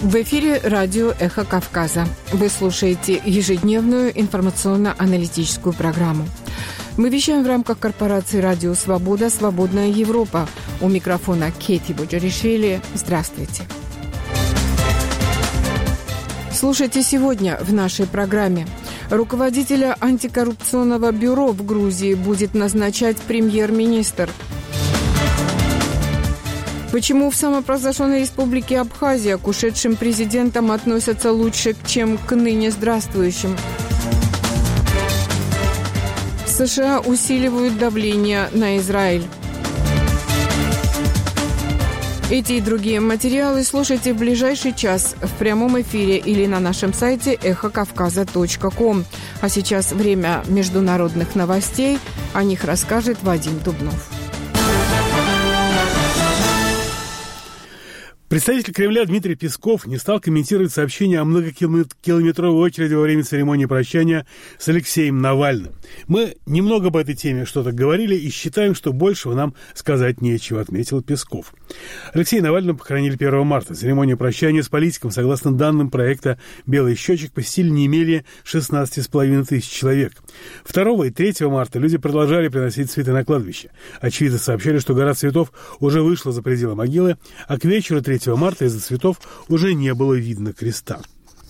В эфире радио «Эхо Кавказа». Вы слушаете ежедневную информационно-аналитическую программу. Мы вещаем в рамках корпорации «Радио Свобода. Свободная Европа». У микрофона Кети Боджаришвили. Здравствуйте. Слушайте сегодня в нашей программе. Руководителя антикоррупционного бюро в Грузии будет назначать премьер-министр. Почему в самопровозглашенной республике Абхазия к ушедшим президентам относятся лучше, чем к ныне здравствующим? США усиливают давление на Израиль. Эти и другие материалы слушайте в ближайший час в прямом эфире или на нашем сайте эхокавказа.ком. А сейчас время международных новостей. О них расскажет Вадим Дубнов. Представитель Кремля Дмитрий Песков не стал комментировать сообщение о многокилометровой очереди во время церемонии прощания с Алексеем Навальным. Мы немного по этой теме что-то говорили и считаем, что большего нам сказать нечего, отметил Песков. Алексея Навального похоронили 1 марта. Церемония прощания с политиком, согласно данным проекта «Белый счетчик», посетили не менее 16,5 тысяч человек. 2 и 3 марта люди продолжали приносить цветы на кладбище. Очевидцы сообщали, что гора цветов уже вышла за пределы могилы, а к вечеру 3 марта из-за цветов уже не было видно креста.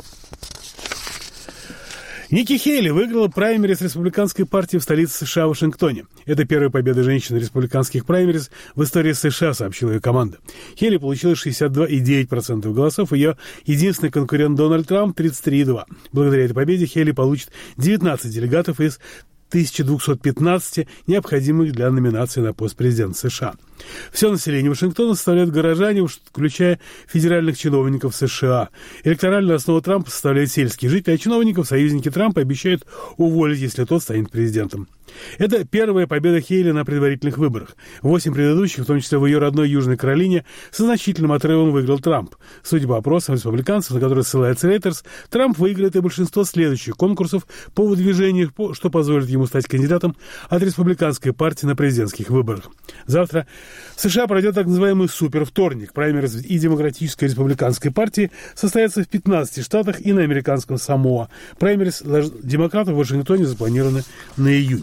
Ники Хейли выиграла праймериз республиканской партии в столице США Вашингтоне. Это первая победа женщины в республиканских праймериз в истории США, сообщила ее команда. Хейли получила 62,9% голосов, ее единственный конкурент Дональд Трамп 33,2%. Благодаря этой победе Хейли получит 19 делегатов из 1215 необходимых для номинации на пост президента США. Все население Вашингтона составляют горожане, включая федеральных чиновников США. Электоральную основу Трампа составляют сельские жители, а чиновников союзники Трампа обещают уволить, если тот станет президентом. Это первая победа Хейли на предварительных выборах. 8 предыдущих, в том числе в ее родной Южной Каролине, со значительным отрывом выиграл Трамп. Судя по опросам республиканцев, на которые ссылается Рейтерс, Трамп выиграет и большинство следующих конкурсов по выдвижению, что позволит ему стать кандидатом от республиканской партии на президентских выборах. Завтра в США пройдет так называемый супервторник. Праймериз и демократической и республиканской партии состоятся в 15 штатах и на американском Самоа. Праймериз демократов в Вашингтоне запланированы на июнь.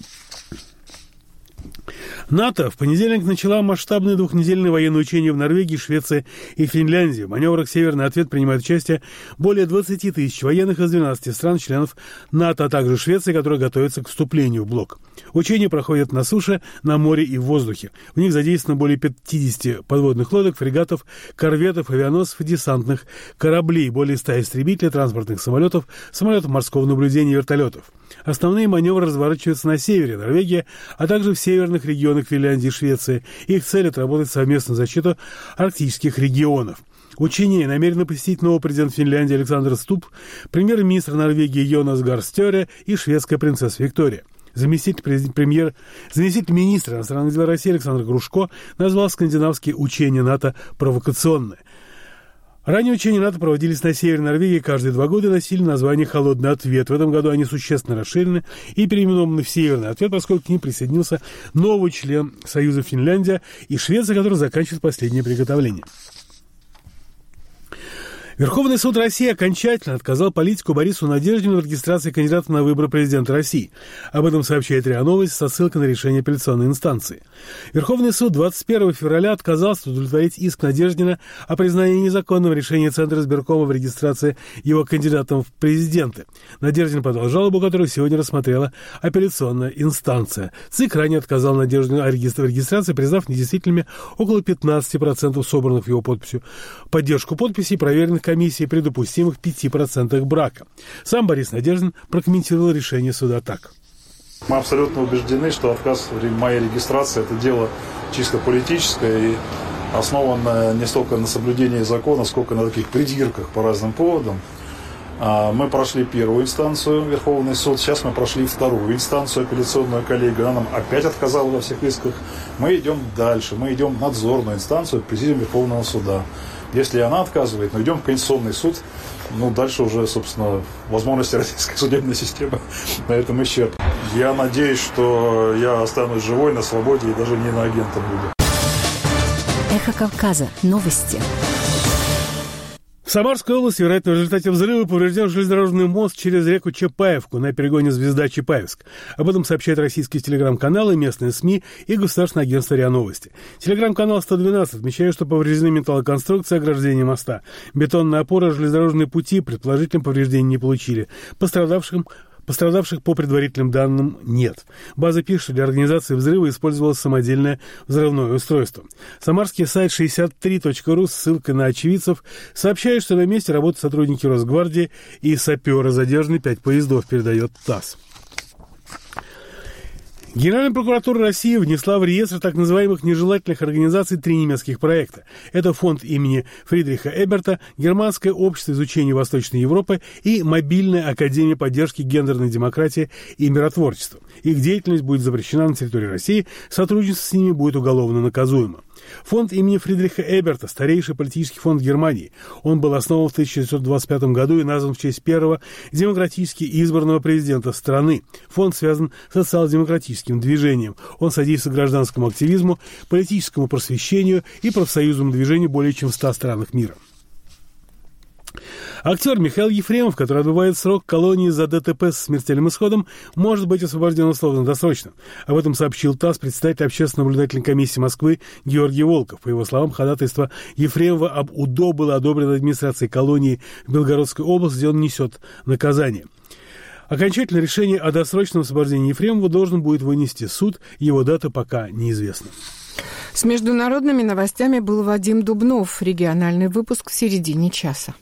НАТО в понедельник начала масштабные двухнедельные военные учения в Норвегии, Швеции и Финляндии. В маневрах «Северный ответ» принимают участие более 20 тысяч военных из 12 стран-членов НАТО, а также Швеции, которая готовится к вступлению в блок. Учения проходят на суше, на море и в воздухе. В них задействовано более 50 подводных лодок, фрегатов, корветов, авианосцев и десантных кораблей, более 100 истребителей, транспортных самолетов, самолетов морского наблюдения и вертолетов. Основные маневры разворачиваются на севере Норвегии, а также в северных регионах Финляндии и Швеции. Их цель – отработать совместную защиту арктических регионов. Учения намерены посетить новый президент Финляндии Александр Стуб, премьер-министр Норвегии Йонас Гар Стёре и шведская принцесса Виктория. Заместитель министра иностранных дел России Александр Грушко назвал скандинавские учения НАТО провокационные. Ранее учения НАТО проводились на севере Норвегии каждые 2 года и носили название «Холодный ответ». В этом году они существенно расширены и переименованы в «Северный ответ», поскольку к ним присоединился новый член Союза Финляндия и Швеция, который заканчивает последнее приготовление. Верховный суд России окончательно отказал политику Борису Надеждину в регистрации кандидата на выборы президента России. Об этом сообщает РИА Новости со ссылкой на решение апелляционной инстанции. Верховный суд 21 февраля отказался удовлетворить иск Надеждина о признании незаконного решения Центра избиркома в регистрации его кандидатом в президенты. Надеждин подал жалобу, которую сегодня рассмотрела апелляционная инстанция. ЦИК ранее отказал Надеждину о регистрации, признав недействительными около 15% собранных в его подписью. Поддержку подписей проверенных комиссии при допустимых 5% брака. Сам Борис Надеждин прокомментировал решение суда так. Мы абсолютно убеждены, что отказ в моей регистрации – это дело чисто политическое и основанное не столько на соблюдении закона, сколько на таких придирках по разным поводам. Мы прошли первую инстанцию, Верховный суд, сейчас мы прошли вторую инстанцию, апелляционную коллегию, она нам опять отказала во всех исках. Мы идем дальше, мы идем в надзорную инстанцию, президиум Верховного суда. Если она отказывает, мы идем в Конституционный суд, дальше уже, собственно, возможности российской судебной системы на этом исчерпаны. Я надеюсь, что я останусь живой, на свободе и даже не иноагентом буду. Эхо Кавказа. Новости. В Самарской области, вероятно, в результате взрыва поврежден железнодорожный мост через реку Чапаевку на перегоне Звезда-Чапаевск. Об этом сообщают российские телеграм-каналы, местные СМИ и государственное агентство РИА Новости. Телеграм-канал 112 отмечает, что повреждены металлоконструкции ограждения моста. Бетонные опоры, железнодорожные пути предположительно повреждений не получили. Пострадавших по предварительным данным нет. База пишет, что для организации взрыва использовалось самодельное взрывное устройство. Самарский сайт 63.ru с ссылкой на очевидцев сообщает, что на месте работают сотрудники Росгвардии и саперы. Задержаны 5 поездов, передает ТАСС. Генеральная прокуратура России внесла в реестр так называемых нежелательных организаций 3 немецких проекта. Это фонд имени Фридриха Эберта, Германское общество изучения Восточной Европы и Мобильная академия поддержки гендерной демократии и миротворчества. Их деятельность будет запрещена на территории России, сотрудничество с ними будет уголовно наказуемо. Фонд имени Фридриха Эберта – старейший политический фонд Германии. Он был основан в 1925 году и назван в честь первого демократически избранного президента страны. Фонд связан с социал-демократическим движением. Он содействует гражданскому активизму, политическому просвещению и профсоюзному движению более чем в 100 странах мира. Актер Михаил Ефремов, который отбывает срок колонии за ДТП с смертельным исходом, может быть освобожден условно-досрочно. Об этом сообщил ТАСС представитель Общественно-наблюдательной комиссии Москвы Георгий Волков. По его словам, ходатайство Ефремова об УДО было одобрено администрацией колонии в Белгородской области, где он несет наказание. Окончательное решение о досрочном освобождении Ефремова должен будет вынести суд. Его дата пока неизвестна. С международными новостями был Вадим Дубнов. Региональный выпуск в середине часа.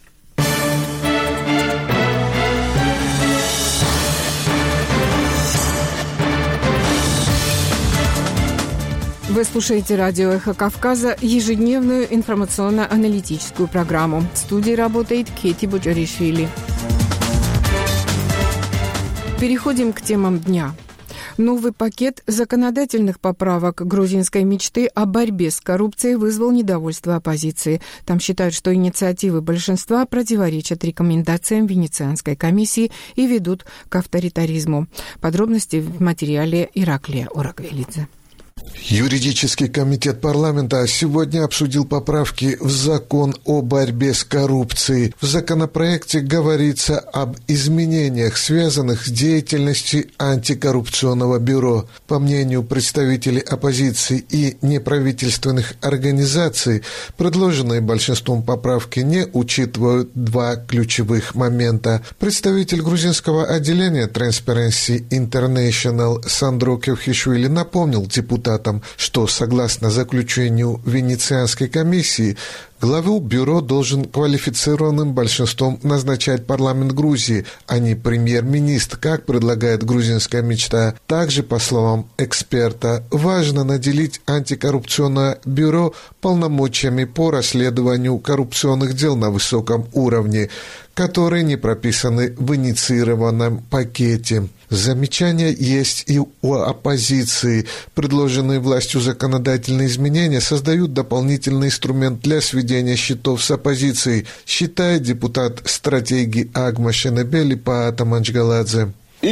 Вы слушаете радио «Эхо Кавказа», ежедневную информационно-аналитическую программу. В студии работает Кети Буджаришвили. Переходим к темам дня. Новый пакет законодательных поправок грузинской мечты о борьбе с коррупцией вызвал недовольство оппозиции. Там считают, что инициативы большинства противоречат рекомендациям Венецианской комиссии и ведут к авторитаризму. Подробности в материале Ираклия Ораквелидзе. Юридический комитет парламента сегодня обсудил поправки в закон о борьбе с коррупцией. В законопроекте говорится об изменениях, связанных с деятельностью антикоррупционного бюро. По мнению представителей оппозиции и неправительственных организаций, предложенные большинством поправки не учитывают 2 ключевых момента. Представитель грузинского отделения Transparency International Сандро Кевхишвили напомнил депутатам, что, согласно заключению Венецианской комиссии, главу бюро должен квалифицированным большинством назначать парламент Грузии, а не премьер-министр, как предлагает грузинская мечта. Также, по словам эксперта, важно наделить антикоррупционное бюро полномочиями по расследованию коррупционных дел на высоком уровне, которые не прописаны в инициированном пакете. Замечания есть и у оппозиции. Предложенные властью законодательные изменения создают дополнительный инструмент для сведения счетов с оппозицией, считает депутат стратегии Агма Шенебели Паата Манчгаладзе.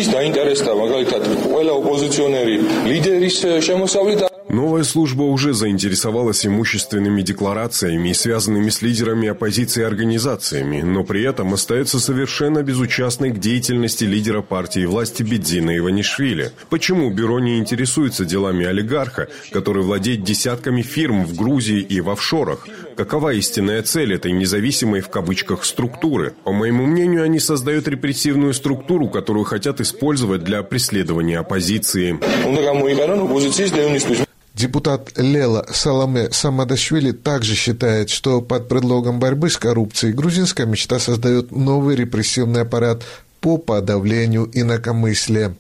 Новая служба уже заинтересовалась имущественными декларациями и связанными с лидерами оппозиции организациями, но при этом остается совершенно безучастной к деятельности лидера партии власти Бедзина Иванишвили. Почему бюро не интересуется делами олигарха, который владеет десятками фирм в Грузии и в офшорах? Какова истинная цель этой независимой в кавычках структуры? По моему мнению, они создают репрессивную структуру, которую хотят использовать для преследования оппозиции. Депутат Лела Саламе Самадашвили также считает, что под предлогом борьбы с коррупцией грузинская мечта создает новый репрессивный аппарат по подавлению инакомыслия.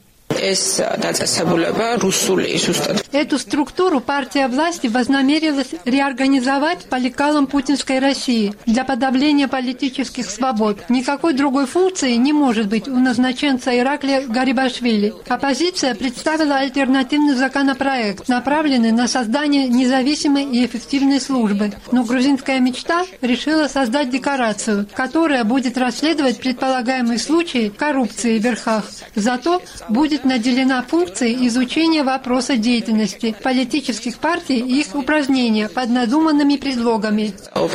Эту структуру партия власти вознамерилась реорганизовать по лекалам путинской России для подавления политических свобод. Никакой другой функции не может быть у назначенца Ираклия Гарибашвили. Оппозиция представила альтернативный законопроект, направленный на создание независимой и эффективной службы. Но грузинская мечта решила создать декорацию, которая будет расследовать предполагаемые случаи коррупции в верхах. Зато будет наделена функцией изучения вопроса деятельности политических партий и их упражнения под надуманными предлогами.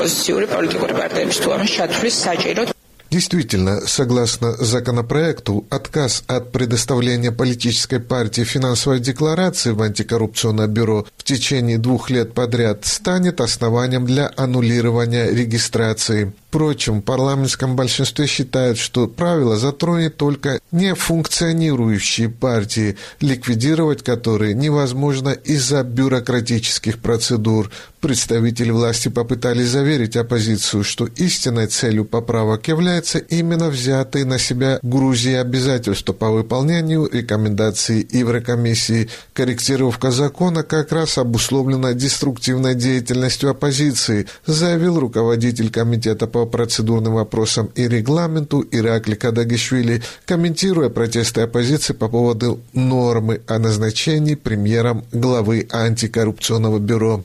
Действительно, согласно законопроекту, отказ от предоставления политической партии финансовой декларации в антикоррупционное бюро в течение 2 лет подряд станет основанием для аннулирования регистрации. Впрочем, в парламентском большинстве считают, что правило затронет только нефункционирующие партии, ликвидировать которые невозможно из-за бюрократических процедур. Представители власти попытались заверить оппозицию, что истинной целью поправок является именно взятые на себя Грузией обязательства по выполнению рекомендаций Еврокомиссии. Корректировка закона как раз обусловлена деструктивной деятельностью оппозиции, заявил руководитель комитета по процедурным вопросам и регламенту Иракли Кадагишвили, комментируя протесты оппозиции по поводу нормы о назначении премьером главы антикоррупционного бюро.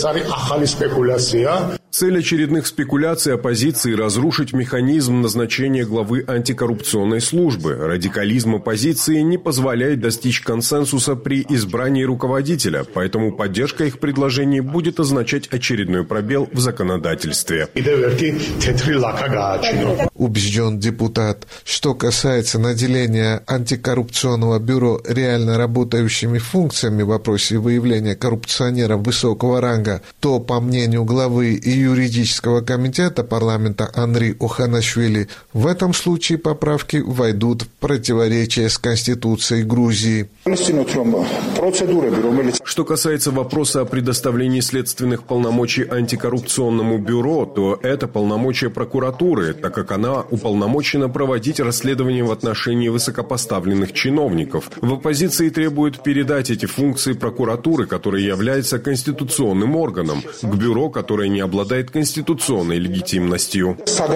Цель очередных спекуляций оппозиции – разрушить механизм назначения главы антикоррупционной службы. Радикализм оппозиции не позволяет достичь консенсуса при избрании руководителя, поэтому поддержка их предложений будет означать очередной пробел в законодательстве. Убежден депутат. Что касается наделения антикоррупционного бюро реально работающими функциями в вопросе выявления коррупционеров высокого ранга, то, по мнению главы и юридического комитета парламента Анри Оханашвили, в этом случае поправки войдут в противоречие с Конституцией Грузии. Что касается вопроса о предоставлении следственных полномочий антикоррупционному бюро, то это полномочия прокуратуры, так как она уполномочена проводить расследование в отношении высокопоставленных чиновников. В оппозиции требуют передать эти функции прокуратуры, которая является конституционным органом, к бюро, которое не обладает конституционной легитимностью.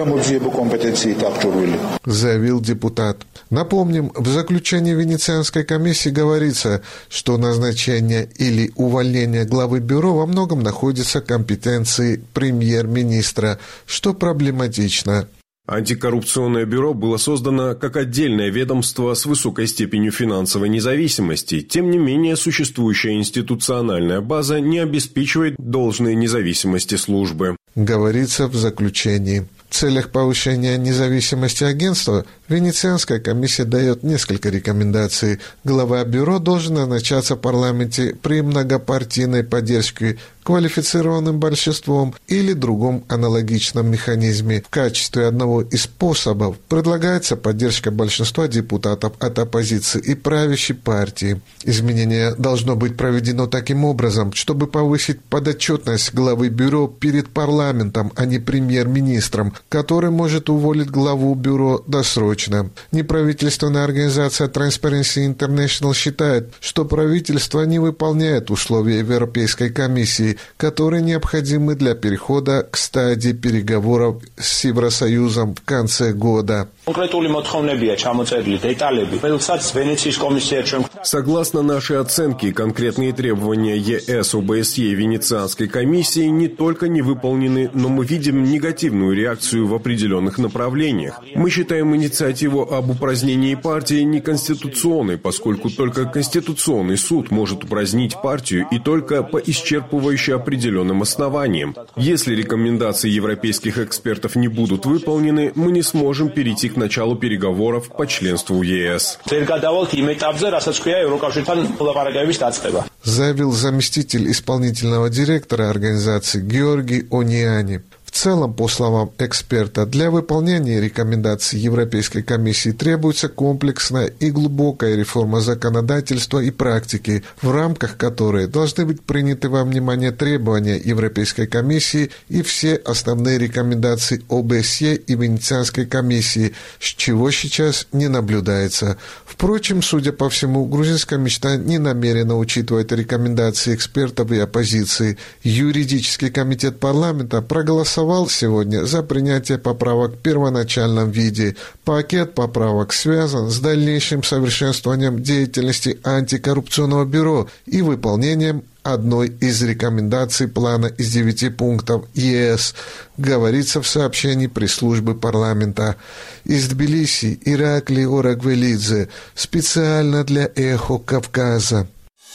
Заявил депутат. Напомним, в заключении Венецианской комиссии говорится, что назначение или увольнение главы бюро во многом находится в компетенции премьер-министра, что проблематично. Антикоррупционное бюро было создано как отдельное ведомство с высокой степенью финансовой независимости. Тем не менее, существующая институциональная база не обеспечивает должной независимости службы. Говорится в заключении. В целях повышения независимости агентства Венецианская комиссия дает несколько рекомендаций. Глава бюро должен назначаться в парламенте при многопартийной поддержке квалифицированным большинством или другом аналогичном механизме. В качестве одного из способов предлагается поддержка большинства депутатов от оппозиции и правящей партии. Изменение должно быть проведено таким образом, чтобы повысить подотчетность главы бюро перед парламентом, а не премьер-министром, который может уволить главу бюро досрочно. Неправительственная организация Transparency International считает, что правительство не выполняет условия Европейской комиссии, которые необходимы для перехода к стадии переговоров с Евросоюзом в конце года. Согласно нашей оценке, конкретные требования ЕС, ОБСЕ и Венецианской комиссии не только не выполнены, но мы видим негативную реакцию в определенных направлениях. Мы считаем инициативу об упразднении партии неконституционной, поскольку только Конституционный суд может упразднить партию и только по исчерпывающей определенным основаниям. Если рекомендации европейских экспертов не будут выполнены, мы не сможем перейти к началу переговоров по членству в ЕС. Заявил заместитель исполнительного директора организации Георгий Ониани. В целом, по словам эксперта, для выполнения рекомендаций Европейской комиссии требуется комплексная и глубокая реформа законодательства и практики, в рамках которой должны быть приняты во внимание требования Европейской комиссии и все основные рекомендации ОБСЕ и Венецианской комиссии, с чего сейчас не наблюдается. Впрочем, судя по всему, грузинская мечта не намерена учитывать рекомендации экспертов и оппозиции. Юридический комитет парламента проголосовал проголосовал сегодня за принятие поправок в первоначальном виде. Пакет поправок связан с дальнейшим совершенствованием деятельности антикоррупционного бюро и выполнением одной из рекомендаций плана из 9 пунктов ЕС, говорится в сообщении пресс-службы парламента. Из Тбилиси Ираклий Орагвелидзе специально для «Эхо Кавказа».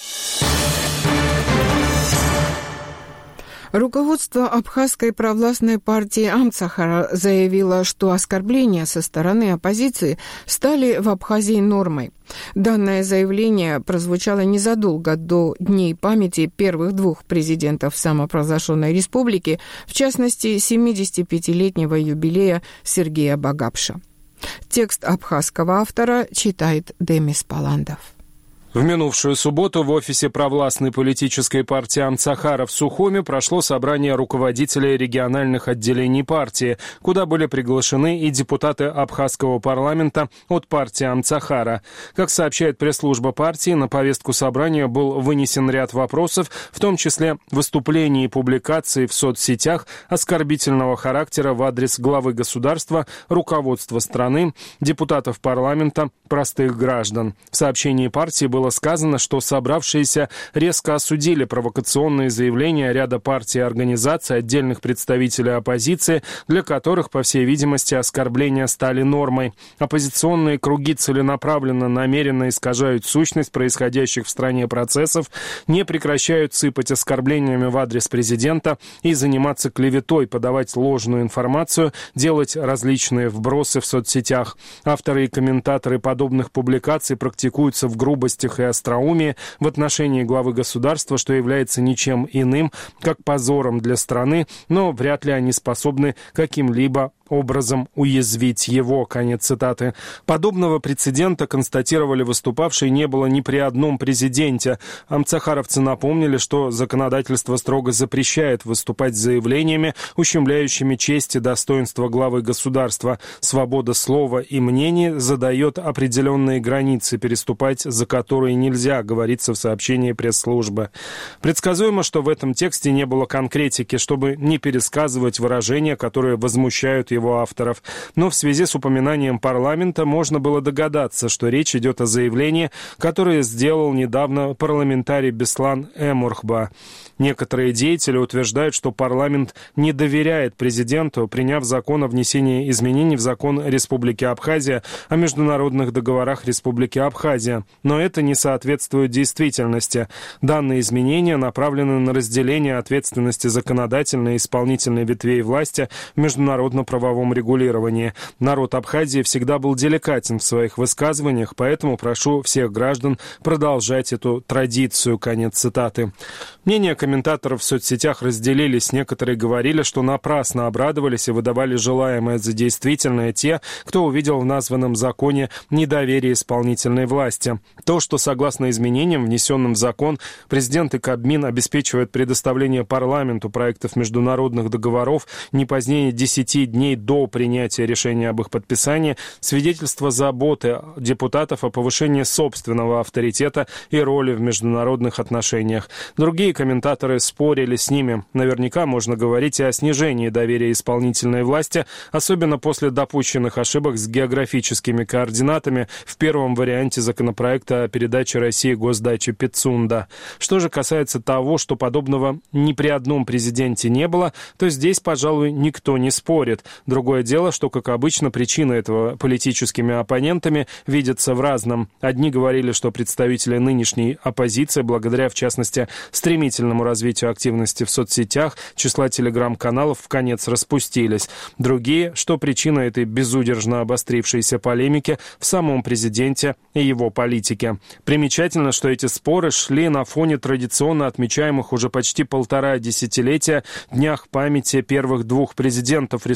Руководство абхазской провластной партии Амцахара заявило, что оскорбления со стороны оппозиции стали в Абхазии нормой. Данное заявление прозвучало незадолго до Дней памяти первых двух президентов самопровозглашенной республики, в частности, 75-летнего юбилея Сергея Багапша. Текст абхазского автора читает Демис Паландов. В минувшую субботу в офисе провластной политической партии Амцахара в Сухуме прошло собрание руководителей региональных отделений партии, куда были приглашены и депутаты абхазского парламента от партии Амцахара. Как сообщает пресс-служба партии, на повестку собрания был вынесен ряд вопросов, в том числе выступления и публикации в соцсетях оскорбительного характера в адрес главы государства, руководства страны, депутатов парламента, простых граждан. В сообщении партии было сказано, что собравшиеся резко осудили провокационные заявления ряда партий и организаций, отдельных представителей оппозиции, для которых, по всей видимости, оскорбления стали нормой. Оппозиционные круги целенаправленно, намеренно искажают сущность происходящих в стране процессов, не прекращают сыпать оскорблениями в адрес президента и заниматься клеветой, подавать ложную информацию, делать различные вбросы в соцсетях. Авторы и комментаторы подобных публикаций практикуются в грубостях и остроумии в отношении главы государства, что является ничем иным, как позором для страны, но вряд ли они способны каким-либо образом уязвить его. Конец цитаты. Подобного прецедента, констатировали выступавшие, не было ни при одном президенте. Амцахаровцы напомнили, что законодательство строго запрещает выступать с заявлениями, ущемляющими честь и достоинство главы государства. Свобода слова и мнений задает определенные границы, переступать за которые нельзя, говорится в сообщении пресс-службы. Предсказуемо, что в этом тексте не было конкретики, чтобы не пересказывать выражения, которые возмущают его авторов. Но в связи с упоминанием парламента можно было догадаться, что речь идет о заявлении, которое сделал недавно парламентарий Беслан Эмурхба. Некоторые деятели утверждают, что парламент не доверяет президенту, приняв закон о внесении изменений в закон Республики Абхазия о международных договорах Республики Абхазия. Но это не соответствует действительности. Данные изменения направлены на разделение ответственности законодательной и исполнительной ветвей власти в международно-правовом регулировании. Народ Абхазии всегда был деликатен в своих высказываниях, поэтому прошу всех граждан продолжать эту традицию. Конец цитаты. Мнения комментаторов в соцсетях разделились. Некоторые говорили, что напрасно обрадовались и выдавали желаемое за действительное те, кто увидел в названном законе недоверие исполнительной власти. То, что согласно изменениям, внесенным в закон, президент и Кабмин обеспечивают предоставление парламенту проектов международных договоров не позднее 10 дней до принятия решения об их подписании, свидетельство заботы депутатов о повышении собственного авторитета и роли в международных отношениях. Другие комментаторы спорили с ними. Наверняка можно говорить и о снижении доверия исполнительной власти, особенно после допущенных ошибок с географическими координатами в первом варианте законопроекта о передаче России госдачи Пицунда. Что же касается того, что подобного ни при одном президенте не было, то здесь, пожалуй, никто не спорит. Другое дело, что, как обычно, причины этого политическими оппонентами видятся в разном. Одни говорили, что представители нынешней оппозиции, благодаря, в частности, стремительному развитию активности в соцсетях, числа телеграм-каналов вконец распустились. Другие, что причина этой безудержно обострившейся полемики в самом президенте и его политике. Примечательно, что эти споры шли на фоне традиционно отмечаемых уже почти 1,5 десятилетия днях памяти первых двух президентов Республики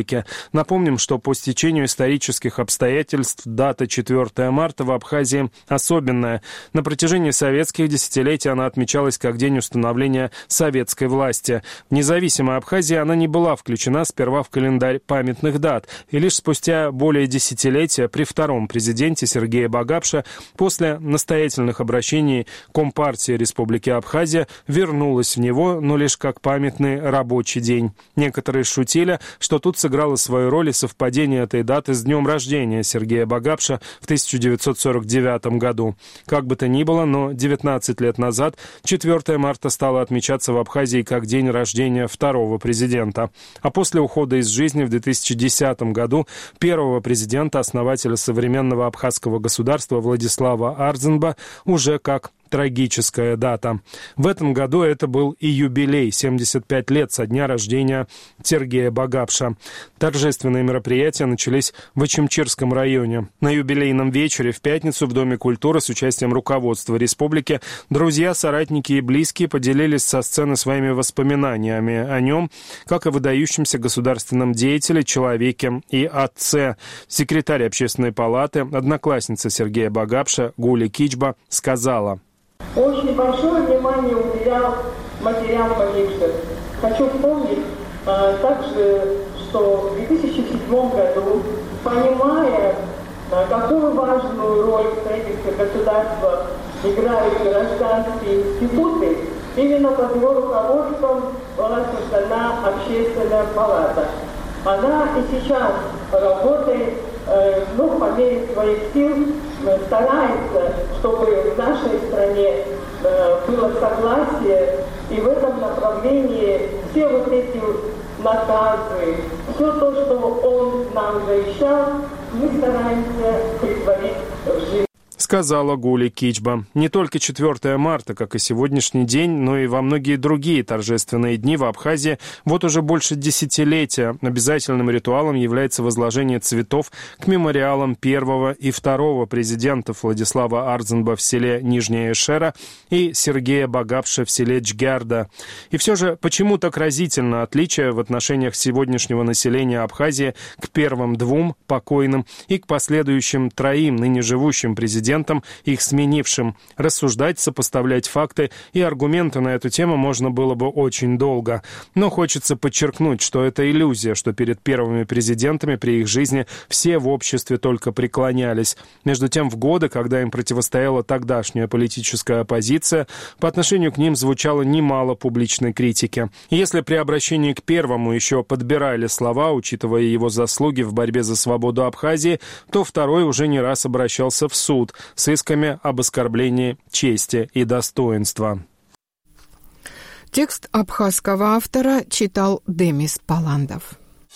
республики. Напомним, что по стечению исторических обстоятельств дата 4 марта в Абхазии особенная. На протяжении советских десятилетий она отмечалась как день установления советской власти. В независимой Абхазии она не была включена сперва в календарь памятных дат, и лишь спустя более десятилетия при втором президенте Сергее Багапше после настоятельных обращений Компартии Республики Абхазия вернулась в него, но лишь как памятный рабочий день. Некоторые шутили, что тут сыграло свою роль и совпадение этой даты с днем рождения Сергея Багапше в 1949 году. Как бы то ни было, но 19 лет назад 4 марта стало отмечаться в Абхазии как день рождения второго президента. А после ухода из жизни в 2010 году первого президента, основателя современного абхазского государства Владислава Арзенба, уже как трагическая дата. В этом году это был и юбилей, 75 лет со дня рождения Сергея Багапше. Торжественные мероприятия начались в Очимчирском районе. На юбилейном вечере в пятницу в Доме культуры с участием руководства республики друзья, соратники и близкие поделились со сцены своими воспоминаниями о нем, как о выдающемся государственном деятеле, человеке и отце. Секретарь Общественной палаты, одноклассница Сергея Багапше Гуля Кичба сказала: «Очень большое внимание уделял матерям погибших. Хочу помнить также, что в 2007 году, понимая, какую важную роль в строительстве государства играют гражданские институты, именно под его руководством была создана Общественная палата. Она и сейчас работает, по мере своих сил старается, чтобы в нашей стране было согласие, и в этом направлении все вот эти наказы, все то, что он нам завещал, мы стараемся притворить в жизнь. Сказала Гуля Кичба. Не только 4 марта, как и сегодняшний день, но и во многие другие торжественные дни в Абхазии вот уже больше десятилетия обязательным ритуалом является возложение цветов к мемориалам первого и второго президентов Владислава Арзенба в селе Нижняя Эшера и Сергея Багапше в селе Джгярда. И все же, почему так разительно отличие в отношениях сегодняшнего населения Абхазии к первым двум покойным и к последующим троим ныне живущим президентам, их сменившим? Рассуждать, сопоставлять факты и аргументы на эту тему можно было бы очень долго. Но хочется подчеркнуть, что это иллюзия, что перед первыми президентами при их жизни все в обществе только преклонялись. Между тем, в годы, когда им противостояла тогдашняя политическая оппозиция, по отношению к ним звучало немало публичной критики. И если при обращении к первому еще подбирали слова, учитывая его заслуги в борьбе за свободу Абхазии, то второй уже не раз обращался в суд с исками об оскорблении чести и достоинства. Текст абхазского автора читал Демис Паландов.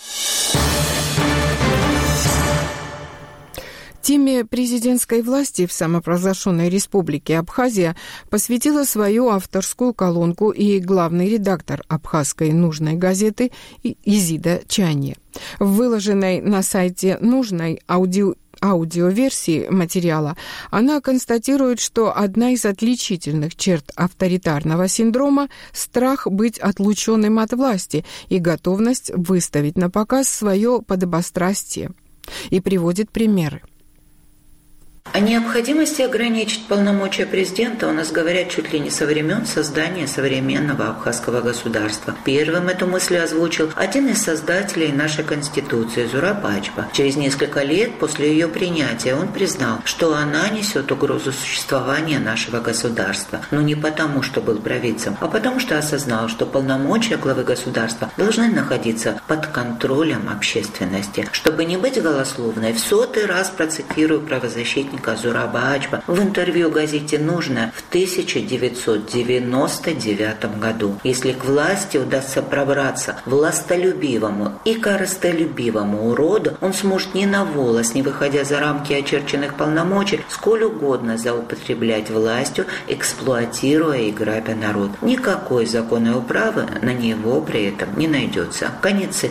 Теме президентской власти в самопровозглашенной республике Абхазия посвятила свою авторскую колонку и главный редактор абхазской «Нужной» газеты Изида Чанье. В выложенной на сайте «Нужной» аудиоверсии материала она констатирует, что одна из отличительных черт авторитарного синдрома – страх быть отлученным от власти и готовность выставить на показ свое подобострастие. И приводит примеры. О необходимости ограничить полномочия президента у нас говорят чуть ли не со времен создания современного абхазского государства. Первым эту мысль озвучил один из создателей нашей Конституции, Зураб Ачба. Через несколько лет после ее принятия он признал, что она несет угрозу существования нашего государства. Но не потому, что был провидцем, а потому, что осознал, что полномочия главы государства должны находиться под контролем общественности. Чтобы не быть голословной, в 100-й раз процитирую правозащитника Зураба Ачба в интервью газете «Нужно» в 1999 году. Если к власти удастся пробраться властолюбивому и корыстолюбивому уроду, он сможет ни на волос, не выходя за рамки очерченных полномочий, сколь угодно злоупотреблять властью, эксплуатируя и грабя народ. Никакой законной управы на него при этом не найдется. Конец цитаты.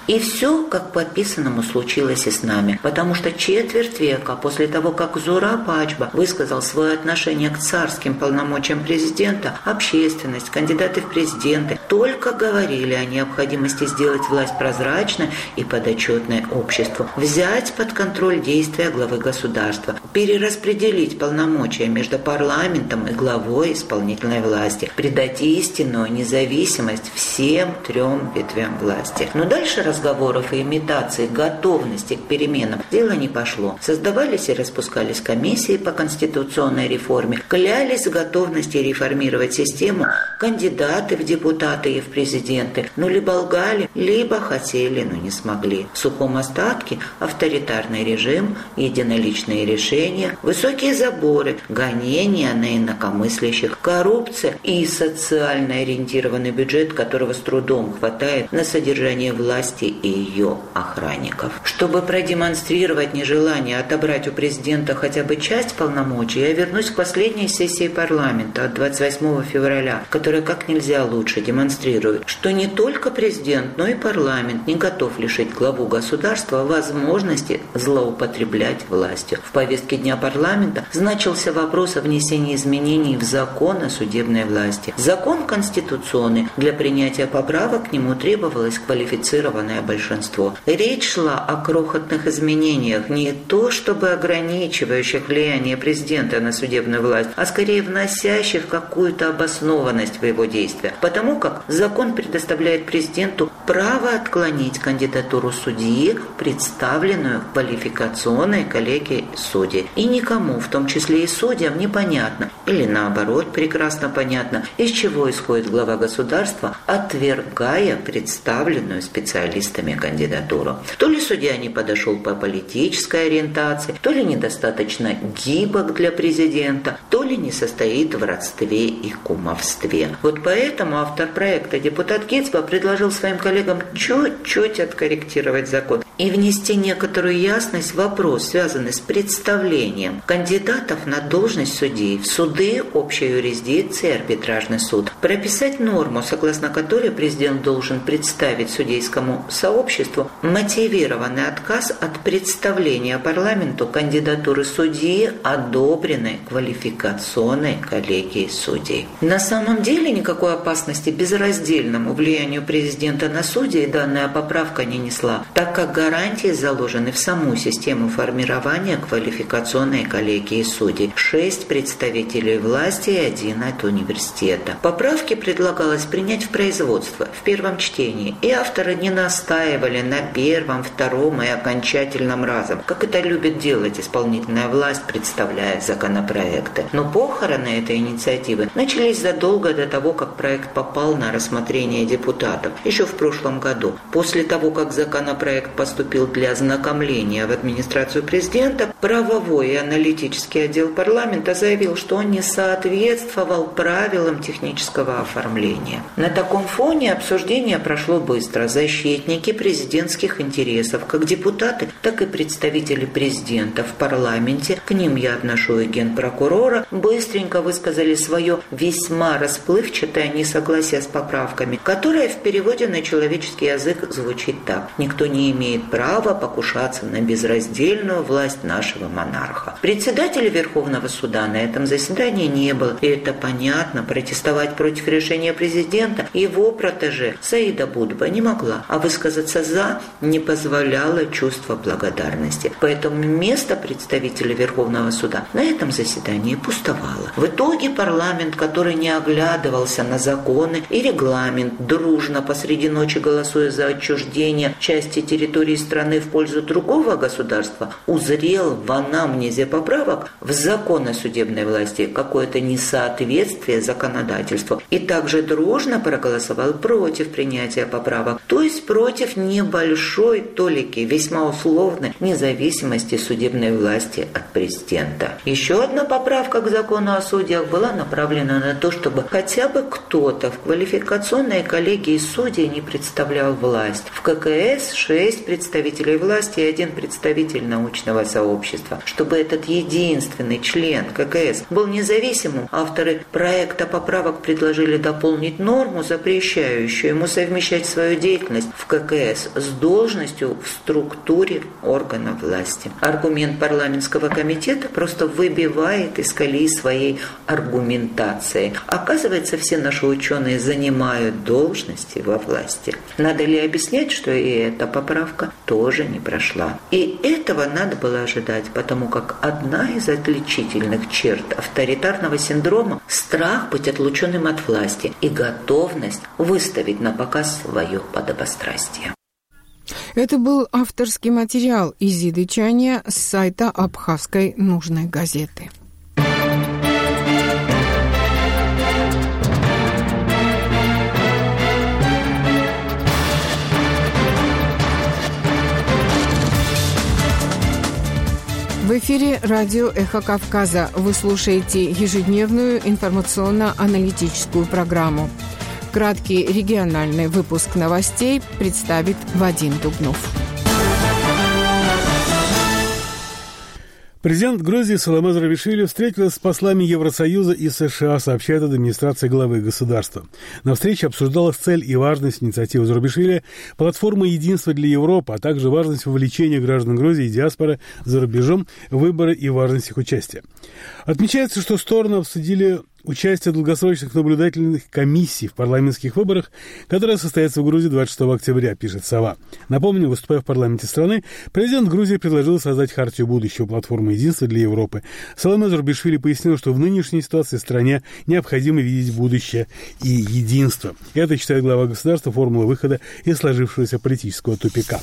И все, как по описанному, случилось и с нами. Потому что четверть века после того, как Зураб Ачба высказал свое отношение к царским полномочиям президента, общественность, кандидаты в президенты только говорили о необходимости сделать власть прозрачной и подотчетной обществу, взять под контроль действия главы государства, перераспределить полномочия между парламентом и главой исполнительной власти, придать истинную независимость всем трем ветвям власти. Но дальше разговоров и имитаций готовности к переменам дело не пошло. Создавались и распускались комиссии по конституционной реформе, клялись в готовности реформировать систему кандидаты в депутаты и в президенты, но либо лгали, либо хотели, но не смогли. В сухом остатке авторитарный режим, единоличные решения, высокие заборы, гонения на инакомыслящих, коррупция и социально ориентированный бюджет, которого с трудом хватает на содержание власти и ее охранников. Чтобы продемонстрировать нежелание отобрать у президента хотя бы часть полномочий, я вернусь к последней сессии парламента от 28 февраля, которая как нельзя лучше демонстрирует, что не только президент, но и парламент не готов лишить главу государства возможности злоупотреблять властью. В повестке дня парламента значился вопрос о внесении изменений в закон о судебной власти. Закон конституционный. Для принятия поправок к нему требовалось квалифицированное большинство. Речь шла о крохотных изменениях, не то чтобы ограничивающих влияние президента на судебную власть, а скорее вносящих какую-то обоснованность в его действия. Потому как закон предоставляет президенту право отклонить кандидатуру судьи, представленную квалификационной коллегией судей. И никому, в том числе и судьям, непонятно, или наоборот прекрасно понятно, из чего исходит глава государства, отвергая представленную специалистами кандидатуру. То ли судья не подошел по политической ориентации, то ли недостаточно гибок для президента, то ли не состоит в родстве и кумовстве. Вот поэтому автор проекта, депутат Гицба, предложил своим коллегам чуть-чуть откорректировать закон и внести некоторую ясность в вопрос, связанный с представлением кандидатов на должность судей в суды общей юрисдикции и арбитражный суд. Прописать норму, согласно которой президент должен представить судейскому сообществу мотивированный отказ от представления парламенту кандидатуры судьи, одобренной квалификационной коллегией судей. На самом деле никакой опасности безраздельному влиянию президента на судей данная поправка не несла, так как гарантии заложены в саму систему формирования квалификационной коллегии судей. 6 представителей власти и 1 от университета. Поправки предлагалось принять в производство в первом чтении, и авторы не настаивали на первом, втором и окончательном разом, как это любит делать исполнительная власть, представляя законопроекты. Но похороны этой инициативы начались задолго до того, как проект попал на рассмотрение депутатов, еще в прошлом году. После того, как законопроект поступил для ознакомления в администрацию президента, правовой и аналитический отдел парламента заявил, что он не соответствовал правилам технического оформления. На таком фоне обсуждение прошло быстро. Защитники президентских интересов, как депутаты, так и представители президента в парламенте, к ним я отношу и генпрокурора, быстренько высказали свое весьма расплывчатое несогласие с поправками, которое в переводе на человеческий язык звучит так: никто не имеет права покушаться на безраздельную власть нашего монарха. Председателя Верховного суда на этом заседании не было, и это понятно. Протестовать против решения президента его протеже Саида Будба не могла, а высказаться «за» не позволяло чувство благодарности. Поэтому место представителя Верховного суда на этом заседании пустовало. В итоге парламент, который не оглядывался на законы и регламент, дружно посреди ночи голосуя за отчуждение части территории страны в пользу другого государства, узрел в анамнезе поправок в закон о судебной власти какое-то несоответствие законодательству и также дружно проголосовал против принятия поправок, то есть против небольшой толики, весьма условной независимости судебной власти от президента. Еще одна поправка к закону о судьях была направлена на то, чтобы хотя бы кто-то в квалификационной коллегии судей не представлял власть. В ККС 6 представителей представителей власти и 1 представитель научного сообщества. Чтобы этот единственный член ККС был независимым, авторы проекта поправок предложили дополнить норму, запрещающую ему совмещать свою деятельность в ККС с должностью в структуре органов власти. Аргумент парламентского комитета просто выбивает из колеи своей аргументации. Оказывается, все наши ученые занимают должности во власти. Надо ли объяснять, что и эта поправка тоже не прошла? И этого надо было ожидать, потому как одна из отличительных черт авторитарного синдрома – страх быть отлученным от власти и готовность выставить на показ свое подобострастие. Это был авторский материал Изиды Чания с сайта Абхазской нужной газеты. В эфире радио «Эхо Кавказа». Вы слушаете ежедневную информационно-аналитическую программу. Краткий региональный выпуск новостей представит Вадим Дубнов. Президент Грузии Саломе Зурабишвили встретилась с послами Евросоюза и США, сообщает администрация главы государства. На встрече обсуждалась цель и важность инициативы Зурабишвили, платформа единства для Европы, а также важность вовлечения граждан Грузии и диаспоры за рубежом в выборы и важность их участия. Отмечается, что стороны обсудили участие долгосрочных наблюдательных комиссий в парламентских выборах, которые состоятся в Грузии 26 октября, пишет «Сова». Напомню, выступая в парламенте страны, президент Грузии предложил создать хартию будущего платформы единства для Европы. Саломе Зурабишвили пояснил, что в нынешней ситуации в стране необходимо видеть будущее и единство. Это, считает глава государства, формула выхода из сложившегося политического тупика.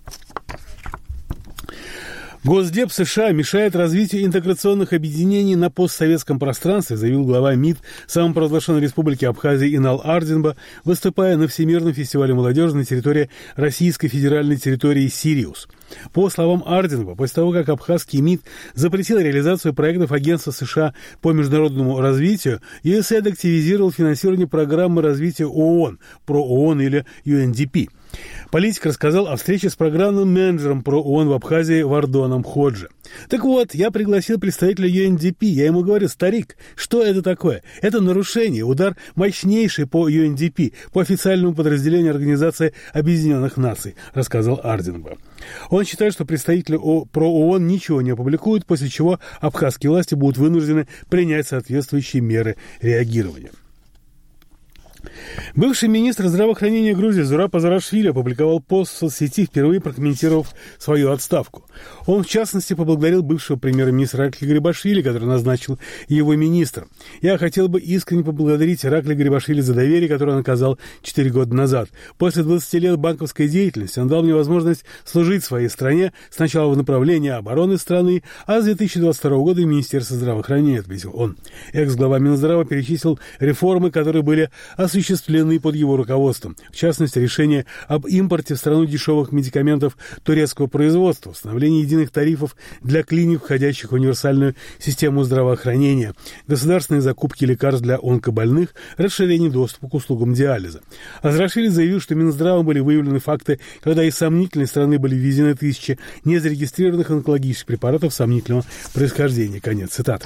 Госдеп США мешает развитию интеграционных объединений на постсоветском пространстве, заявил глава МИД самопровозглашенной республики Абхазия Инал Ардинба, выступая на Всемирном фестивале молодежи на территории Российской федеральной территории Сириус. По словам Ардинба, после того, как абхазский МИД запретил реализацию проектов Агентства США по международному развитию, USAID активизировал финансирование программы развития ООН, ПРООН или UNDP. Политик рассказал о встрече с программным менеджером ПРООН в Абхазии Вардоном Ходжи. Так вот, я пригласил представителя UNDP. Я ему говорю: старик, что это такое? Это нарушение, удар мощнейший по UNDP, по официальному подразделению Организации Объединенных Наций, рассказал Ардинба. Он считает, что представители ПРООН ничего не опубликуют, после чего абхазские власти будут вынуждены принять соответствующие меры реагирования. Бывший министр здравоохранения Грузии Зураб Азарашвили опубликовал пост в соцсети, впервые прокомментировав свою отставку. Он, в частности, поблагодарил бывшего премьер-министра Иракли Грибашвили, который назначил его министром. «Я хотел бы искренне поблагодарить Иракли Грибашвили за доверие, которое он оказал 4 года назад. После 20 лет банковской деятельности он дал мне возможность служить своей стране сначала в направлении обороны страны, а с 2022 года и Министерства здравоохранения», отметил он. Экс-глава Минздрава перечислил реформы, которые были осуществлены под его руководством. В частности, решение об импорте в страну дешевых медикаментов турецкого производства, установление единых тарифов для клиник, входящих в универсальную систему здравоохранения, государственные закупки лекарств для онкобольных, расширение доступа к услугам диализа. Азарашвили заявил, что Минздравом были выявлены факты, когда из сомнительной страны были ввезены тысячи незарегистрированных онкологических препаратов сомнительного происхождения. Конец цитаты.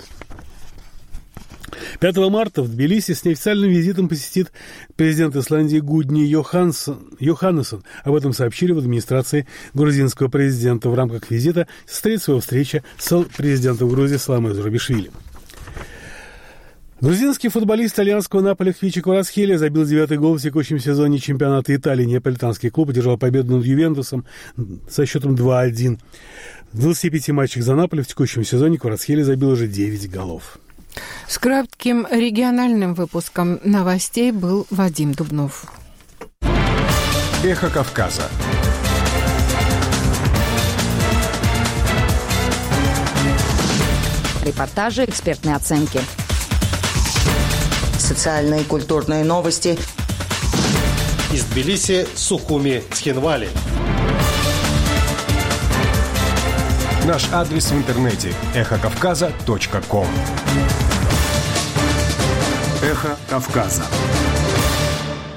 5 марта в Тбилиси с неофициальным визитом посетит президент Исландии Гудни Йоханнессон. Об этом сообщили в администрации грузинского президента. В рамках визита состоится его встреча с президентом Грузии Саломе Зурабишвили. Грузинский футболист итальянского Наполи Хвичи Кварацхелия забил 9-й гол в текущем сезоне чемпионата Италии. Неаполитанский клуб одержал победу над Ювентусом со счетом 2-1. В 25 матчах за Наполи в текущем сезоне Кварацхелия забил уже 9 голов. С кратким региональным выпуском новостей был Вадим Дубнов. Эхо Кавказа. Репортажи, экспертные оценки. Социальные и культурные новости. Из Тбилиси, Сухуми, Цхинвали. Наш адрес в интернете – эхокавказа.ком. Эхо Кавказа.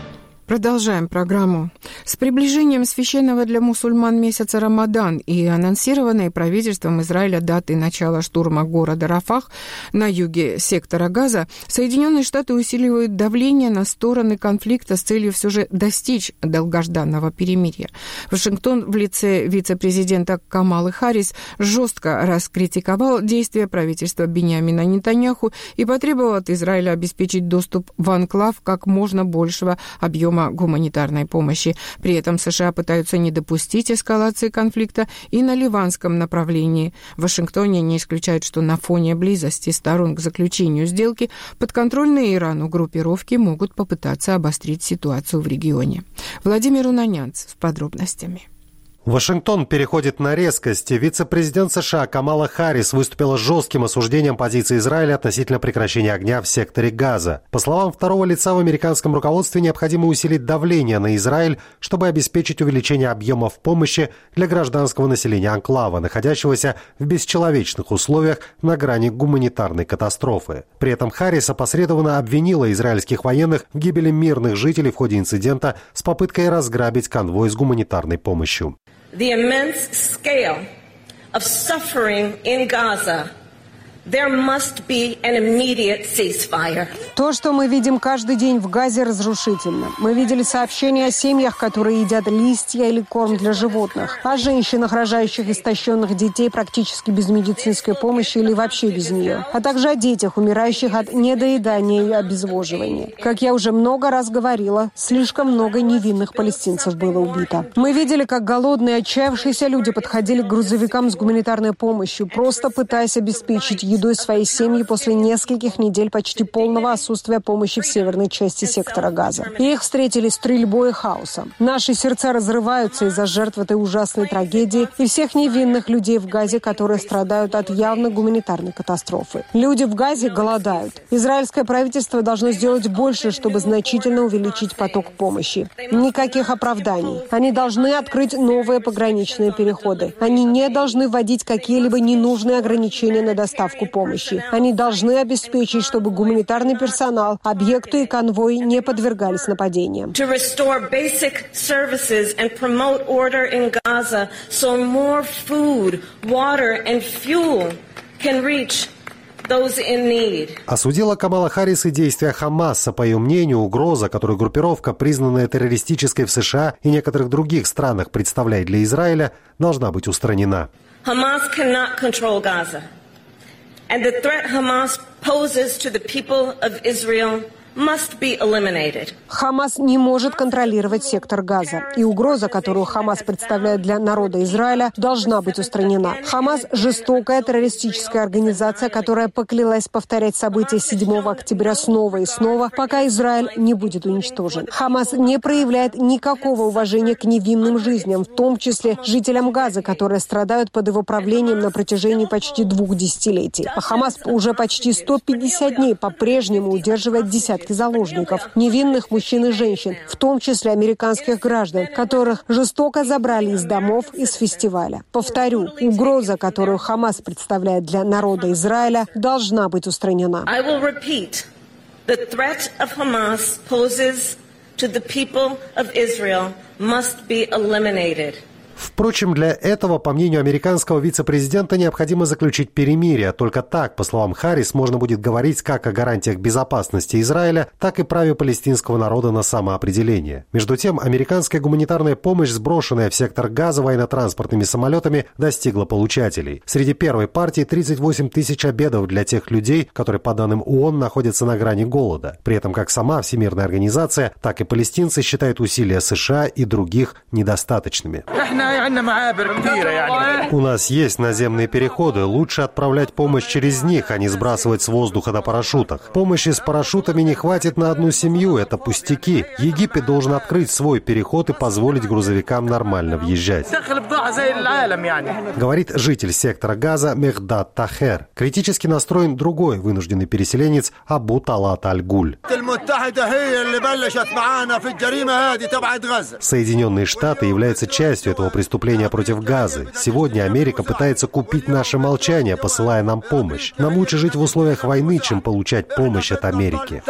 Продолжаем программу. С приближением священного для мусульман месяца Рамадан и анонсированной правительством Израиля даты начала штурма города Рафах на юге сектора Газа, Соединенные Штаты усиливают давление на стороны конфликта с целью все же достичь долгожданного перемирия. Вашингтон в лице вице-президента Камалы Харрис жестко раскритиковал действия правительства Биньямина Нетаньяху и потребовал от Израиля обеспечить доступ в анклав как можно большего объема гуманитарной помощи. При этом США пытаются не допустить эскалации конфликта и на ливанском направлении. В Вашингтоне не исключают, что на фоне близости сторон к заключению сделки подконтрольные Ирану группировки могут попытаться обострить ситуацию в регионе. Владимир Унанянц с подробностями. Вашингтон переходит на резкость. Вице-президент США Камала Харрис выступила с жестким осуждением позиции Израиля относительно прекращения огня в секторе Газа. По словам второго лица в американском руководстве, необходимо усилить давление на Израиль, чтобы обеспечить увеличение объемов помощи для гражданского населения анклава, находящегося в бесчеловечных условиях на грани гуманитарной катастрофы. При этом Харрис опосредованно обвинила израильских военных в гибели мирных жителей в ходе инцидента с попыткой разграбить конвой с гуманитарной помощью. The immense scale of suffering in Gaza, there must be an immediate ceasefire. То, что мы видим каждый день в Газе, разрушительно. Мы видели сообщения о семьях, которые едят листья или корм для животных, о женщинах, рожающих истощенных детей практически без медицинской помощи или вообще без нее, а также о детях, умирающих от недоедания и обезвоживания. Как я уже много раз говорила, слишком много невинных палестинцев было убито. Мы видели, как голодные, отчаявшиеся люди подходили к грузовикам с гуманитарной помощью, просто пытаясь обеспечить едой своей семьи после нескольких недель почти полного отсутствия помощи в северной части сектора Газа. И их встретили стрельбой и хаосом. Наши сердца разрываются из-за жертв этой ужасной трагедии и всех невинных людей в Газе, которые страдают от явно гуманитарной катастрофы. Люди в Газе голодают. Израильское правительство должно сделать больше, чтобы значительно увеличить поток помощи. Никаких оправданий. Они должны открыть новые пограничные переходы. Они не должны вводить какие-либо ненужные ограничения на доставку помощи. Они должны обеспечить, чтобы гуманитарный персонал, объекты и конвой не подвергались нападениям. Осудила Камала Харрис и действия Хамаса. По ее мнению, угроза, которую группировка, признанная террористической в США и некоторых других странах, представляет для Израиля, должна быть устранена. Hamas cannot control Gaza. And the threat Hamas poses to the people of Israel must be eliminated. Хамас не может контролировать сектор Газа, и угроза, которую Хамас представляет для народа Израиля, должна быть устранена. Хамас – жестокая террористическая организация, которая поклялась повторять события 7 октября снова и снова, пока Израиль не будет уничтожен. Хамас не проявляет никакого уважения к невинным жизням, в том числе жителям Газа, которые страдают под его правлением на протяжении почти 2 десятилетий. А Хамас уже почти 150 дней по-прежнему удерживает десятки заложников, невинных мужчин и женщин, в том числе американских граждан, которых жестоко забрали из домов и с фестиваля. Повторю, угроза, которую Хамас представляет для народа Израиля, должна быть устранена. I will repeat, the threat of Hamas poses to the people of Israel must be eliminated. Впрочем, для этого, по мнению американского вице-президента, необходимо заключить перемирие. Только так, по словам Харрис, можно будет говорить как о гарантиях безопасности Израиля, так и праве палестинского народа на самоопределение. Между тем, американская гуманитарная помощь, сброшенная в сектор Газа военно-транспортными самолетами, достигла получателей. Среди первой партии 38 тысяч обедов для тех людей, которые, по данным ООН, находятся на грани голода. При этом как сама Всемирная организация, так и палестинцы считают усилия США и других недостаточными. У нас есть наземные переходы. Лучше отправлять помощь через них, а не сбрасывать с воздуха на парашютах. Помощи с парашютами не хватит на одну семью. Это пустяки. Египет должен открыть свой переход и позволить грузовикам нормально въезжать. Говорит житель сектора Газа Мехдад Тахер. Критически настроен другой вынужденный переселенец Абу Талат Аль-Гуль. Соединенные Штаты являются частью этого преступления против Газы. Сегодня Америка пытается купить наше молчание, посылая нам помощь. Нам лучше жить в условиях войны, чем получать помощь от Америки.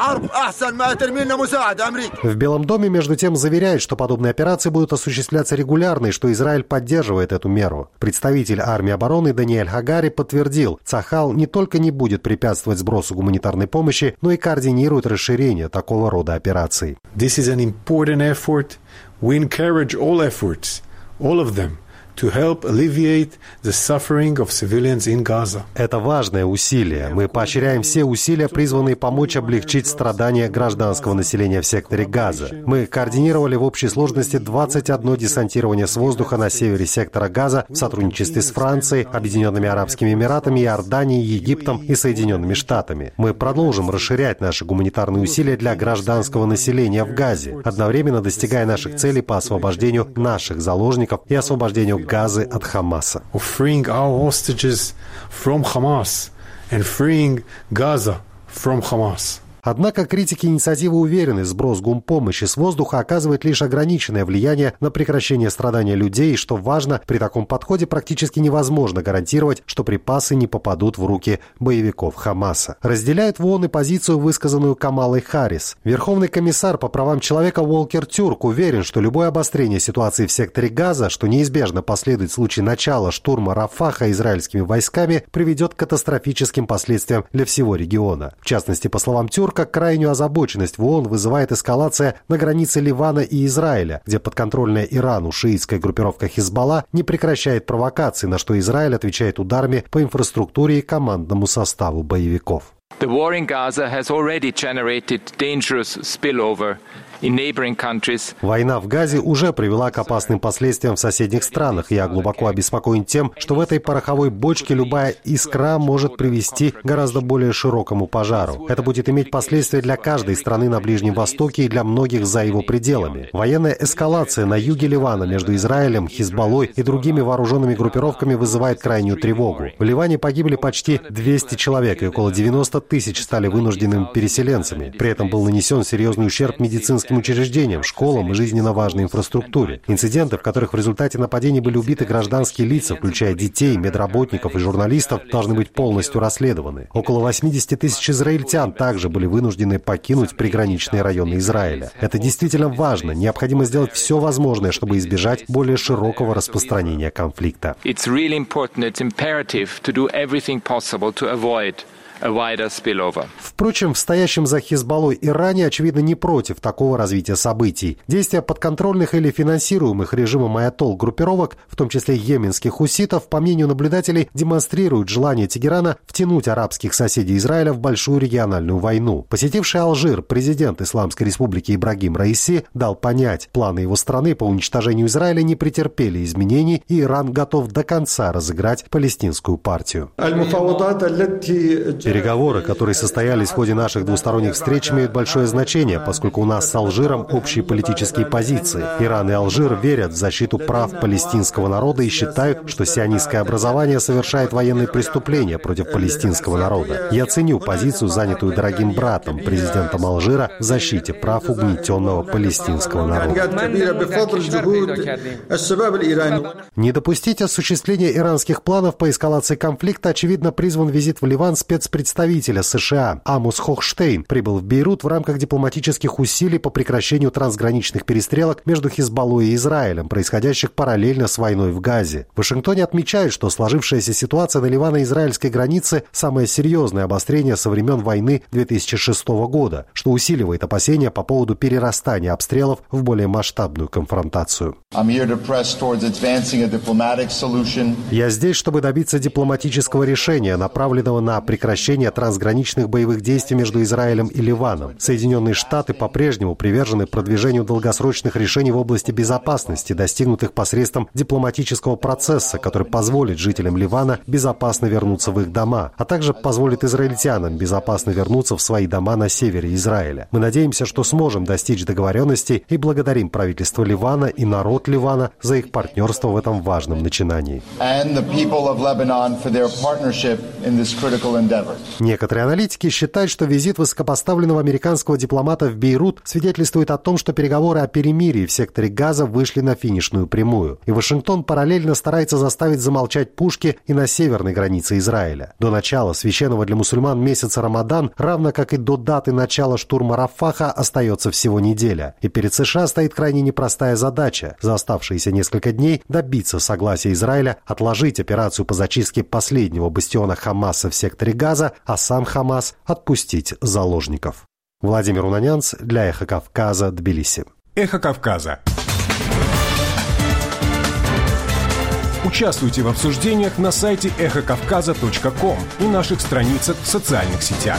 В Белом доме, между тем, заверяют, что подобные операции будут осуществляться регулярно и что Израиль поддерживает эту меру. Представитель армии обороны Даниэль Хагари подтвердил, Цахал не только не будет препятствовать сбросу гуманитарной помощи, но и координирует расширение такого рода операций. This is an important effort. We encourage all efforts, all of them, to help alleviate the suffering of civilians in Gaza. Это важное усилие. Мы поощряем все усилия, призванные помочь облегчить страдания гражданского населения в секторе Газа. Мы координировали в общей сложности 21 десантирование с воздуха на севере сектора Газа в сотрудничестве с Францией, Объединенными Арабскими Эмиратами, Иорданией, Египтом и Соединенными Штатами. Мы продолжим расширять наши гуманитарные усилия для гражданского населения в Газе, одновременно достигая наших целей по освобождению наших заложников и освобождению Газы от Хамаса. Freeing our hostages from Hamas and freeing Gaza from Hamas. Однако критики инициативы уверены, сброс гумпомощи с воздуха оказывает лишь ограниченное влияние на прекращение страдания людей, и, что важно, при таком подходе практически невозможно гарантировать, что припасы не попадут в руки боевиков Хамаса. Разделяет в ООН и позицию, высказанную Камалой Харрис. Верховный комиссар по правам человека Волкер Тюрк уверен, что любое обострение ситуации в секторе Газа, что неизбежно последует в случае начала штурма Рафаха израильскими войсками, приведет к катастрофическим последствиям для всего региона. В частности, по словам Тюрка, крайнюю озабоченность в ООН вызывает эскалация на границе Ливана и Израиля, где подконтрольная Ирану шиитская группировка Хизбалла не прекращает провокаций, на что Израиль отвечает ударами по инфраструктуре и командному составу боевиков. The war in Gaza has already generated dangerous spillover in neighboring countries. Война в Газе уже привела к опасным последствиям в соседних странах. Я глубоко обеспокоен тем, что в этой пороховой бочке любая искра может привести к гораздо более широкому пожару. Это будет иметь последствия для каждой страны на Ближнем Востоке и для многих за его пределами. Военная эскалация на юге Ливана между Израилем, Хизбаллой и другими вооруженными группировками вызывает крайнюю тревогу. В Ливане погибли почти 200 человек, и около 90 тысяч стали вынужденными переселенцами. При этом был нанесен серьезный ущерб медицинским учреждениям, школам и жизненно важной инфраструктуре. Инциденты, в которых в результате нападений были убиты гражданские лица, включая детей, медработников и журналистов, должны быть полностью расследованы. Около 80 тысяч израильтян также были вынуждены покинуть приграничные районы Израиля. Это действительно важно. Необходимо сделать все возможное, чтобы избежать более широкого распространения конфликта. Впрочем, в стоящем за Хизбаллой Иране, очевидно, не против такого развития событий. Действия подконтрольных или финансируемых режимом аятолл группировок, в том числе йеменских хуситов, по мнению наблюдателей, демонстрируют желание Тегерана втянуть арабских соседей Израиля в большую региональную войну. Посетивший Алжир президент Исламской Республики Ибрагим Раиси дал понять, планы его страны по уничтожению Израиля не претерпели изменений, и Иран готов до конца разыграть палестинскую партию. Переговоры, которые состоялись в ходе наших двусторонних встреч, имеют большое значение, поскольку у нас с Алжиром общие политические позиции. Иран и Алжир верят в защиту прав палестинского народа и считают, что сионистское образование совершает военные преступления против палестинского народа. Я ценю позицию, занятую дорогим братом, президентом Алжира, в защите прав угнетенного палестинского народа. Не допустить осуществления иранских планов по эскалации конфликта, очевидно, призван визит в Ливан спецпредставителя США Амос Хохштейн прибыл в Бейрут в рамках дипломатических усилий по прекращению трансграничных перестрелок между Хизбаллой и Израилем, происходящих параллельно с войной в Газе. В Вашингтоне отмечают, что сложившаяся ситуация на ливано-израильской границе – самое серьезное обострение со времен войны 2006 года, что усиливает опасения по поводу перерастания обстрелов в более масштабную конфронтацию. Я здесь, чтобы добиться дипломатического решения, направленного на прекращение трансграничных боевых действий между Израилем и Ливаном. Соединенные Штаты по-прежнему привержены продвижению долгосрочных решений в области безопасности, достигнутых посредством дипломатического процесса, который позволит жителям Ливана безопасно вернуться в их дома, а также позволит израильтянам безопасно вернуться в свои дома на севере Израиля. Мы надеемся, что сможем достичь договоренности и благодарим правительство Ливана и народ Ливана за их партнерство в этом важном начинании. Некоторые аналитики считают, что визит высокопоставленного американского дипломата в Бейрут свидетельствует о том, что переговоры о перемирии в секторе Газа вышли на финишную прямую. И Вашингтон параллельно старается заставить замолчать пушки и на северной границе Израиля. До начала священного для мусульман месяца Рамадан, равно как и до даты начала штурма Рафаха, остается всего неделя. И перед США стоит крайне непростая задача – за оставшиеся несколько дней добиться согласия Израиля отложить операцию по зачистке последнего бастиона Хамаса в секторе Газа, а сам Хамас отпустить заложников. Владимир Унанянц для «Эхо Кавказа», Тбилиси. «Эхо Кавказа». Участвуйте в обсуждениях на сайте эхокавказа.ком и наших страницах в социальных сетях.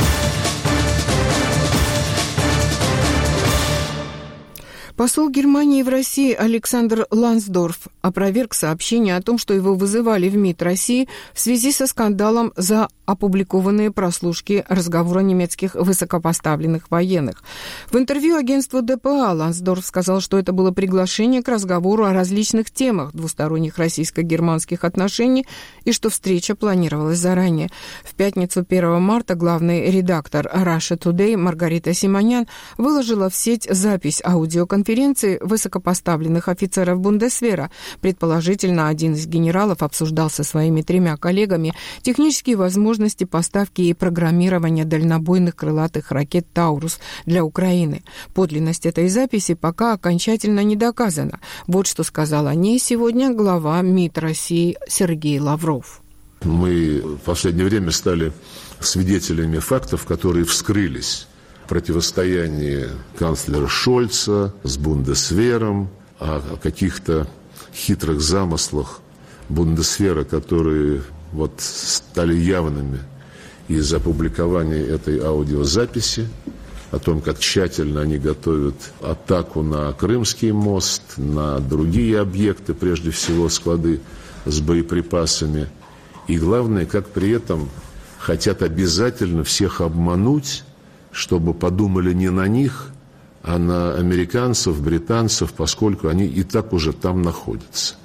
Посол Германии в России Александр Лансдорф опроверг сообщение о том, что его вызывали в МИД России в связи со скандалом за опубликованные прослушки разговора немецких высокопоставленных военных. В интервью агентству ДПА Лансдорф сказал, что это было приглашение к разговору о различных темах двусторонних российско-германских отношений и что встреча планировалась заранее. В пятницу 1 марта главный редактор Russia Today Маргарита Симонян выложила в сеть запись аудиоконференции высокопоставленных офицеров Бундесвера. Предположительно, один из генералов обсуждал со своими 3 коллегами технические возможности поставки и программирования дальнобойных крылатых ракет «Таурус» для Украины. Подлинность этой записи пока окончательно не доказана. Вот что сказал о ней сегодня глава МИД России Сергей Лавров. Мы в последнее время стали свидетелями фактов, которые вскрылись. Противостояние канцлера Шольца с Бундесвером, о каких-то хитрых замыслах Бундесвера, которые стали явными из опубликования этой аудиозаписи, о том, как тщательно они готовят атаку на Крымский мост, на другие объекты, прежде всего склады с боеприпасами. И главное, как при этом хотят обязательно всех обмануть, чтобы подумали не на них, а на американцев, британцев, поскольку они и так уже там находятся.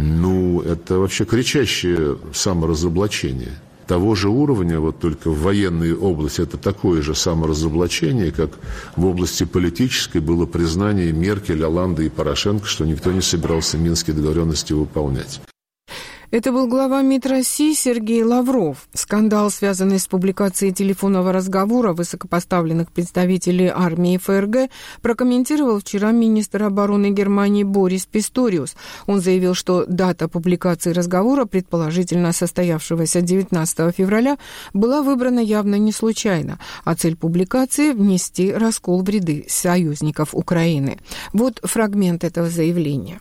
Это вообще кричащее саморазоблачение. Того же уровня, только в военной области, это такое же саморазоблачение, как в области политической было признание Меркель, Олланды и Порошенко, что никто не собирался Минские договоренности выполнять. Это был глава МИД России Сергей Лавров. Скандал, связанный с публикацией телефонного разговора высокопоставленных представителей армии ФРГ, прокомментировал вчера министр обороны Германии Борис Писториус. Он заявил, что дата публикации разговора, предположительно состоявшегося 19 февраля, была выбрана явно не случайно, а цель публикации – внести раскол в ряды союзников Украины. Вот фрагмент этого заявления.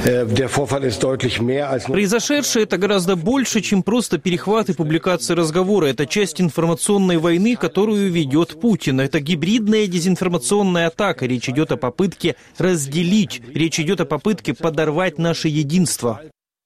Произошедшее – это гораздо больше, чем просто перехват и публикация разговора. Это часть информационной войны, которую ведет Путин. Это гибридная дезинформационная атака. Речь идет о попытке разделить. Речь идет о попытке подорвать наше единство.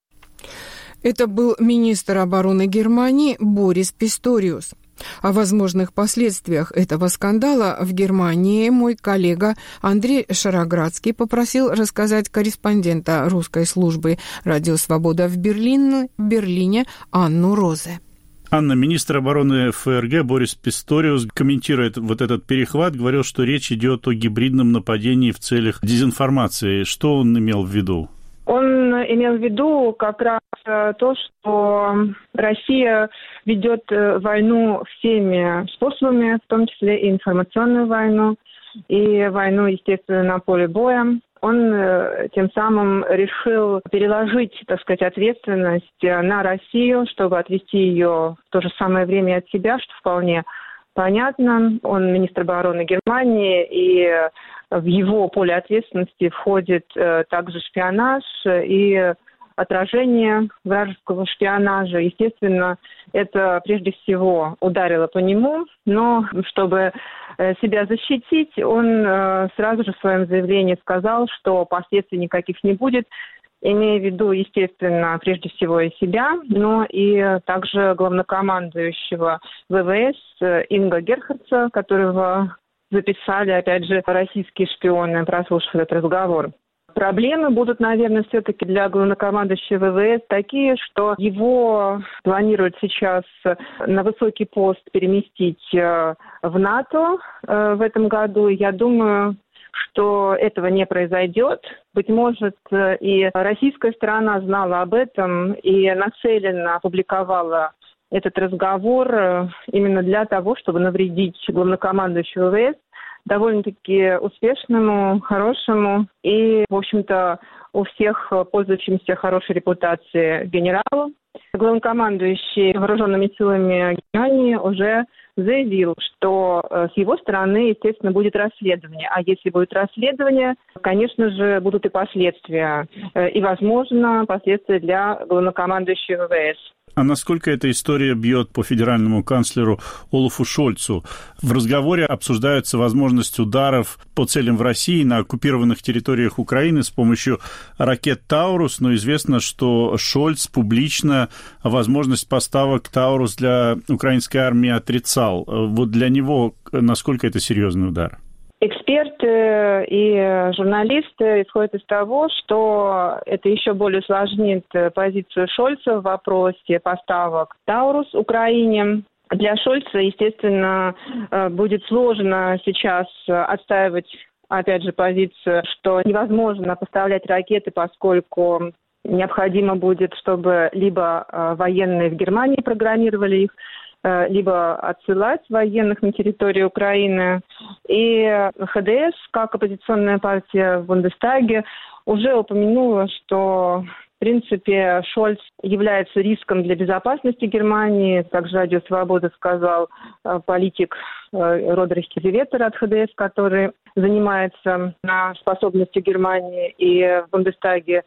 Это был министр обороны Германии Борис Писториус. О возможных последствиях этого скандала в Германии мой коллега Андрей Шароградский попросил рассказать корреспондента русской службы «Радио Свобода» в Берлине Анну Розе. Анна, министр обороны ФРГ Борис Писториус, комментирует этот перехват, говорил, что речь идет о гибридном нападении в целях дезинформации. Что он имел в виду? Он имел в виду как раз то, что Россия ведет войну всеми способами, в том числе и информационную войну, и войну, естественно, на поле боя. Он тем самым решил переложить, ответственность на Россию, чтобы отвести ее в то же самое время от себя, что вполне понятно. Он министр обороны Германии, и в его поле ответственности входит также шпионаж и отражение вражеского шпионажа. Естественно, это прежде всего ударило по нему, но чтобы себя защитить, он сразу же в своем заявлении сказал, что последствий никаких не будет, имея в виду, естественно, прежде всего и себя, но и также главнокомандующего ВВС Инга Герхардса, которого записали, опять же, российские шпионы, прослушав этот разговор. Проблемы будут, наверное, все-таки для главнокомандующего ВВС такие, что его планируют сейчас на высокий пост переместить в НАТО в этом году. Я думаю, что этого не произойдет. Быть может, и российская сторона знала об этом и нацеленно опубликовала этот разговор именно для того, чтобы навредить главнокомандующему ВВС, довольно-таки успешному, хорошему и, в общем-то, у всех пользующимся хорошей репутацией генералу. Главнокомандующий вооруженными силами Германии уже заявил, что с его стороны, естественно, будет расследование. А если будет расследование, конечно же, будут и последствия. И, возможно, последствия для главнокомандующего ВВС. А насколько эта история бьет по федеральному канцлеру Олафу Шольцу? В разговоре обсуждается возможность ударов по целям в России на оккупированных территориях Украины с помощью ракет «Таурус», но известно, что Шольц публично возможность поставок «Таурус» для украинской армии отрицал. Вот для него насколько это серьезный удар? Эксперты и журналисты исходят из того, что это еще более усложнит позицию Шольца в вопросе поставок «Таурус» Украине. Для Шольца, естественно, будет сложно сейчас отстаивать, опять же, позицию, что невозможно поставлять ракеты, поскольку необходимо будет, чтобы либо военные в Германии программировали их, либо отсылать военных на территорию Украины. И ХДС, как оппозиционная партия в Бундестаге, уже упомянула, что в принципе Шольц является риском для безопасности Германии. Также «Радио Свобода» сказал политик Родерих Кизеветер от ХДС, который занимается на способностью Германии и в Бундестаге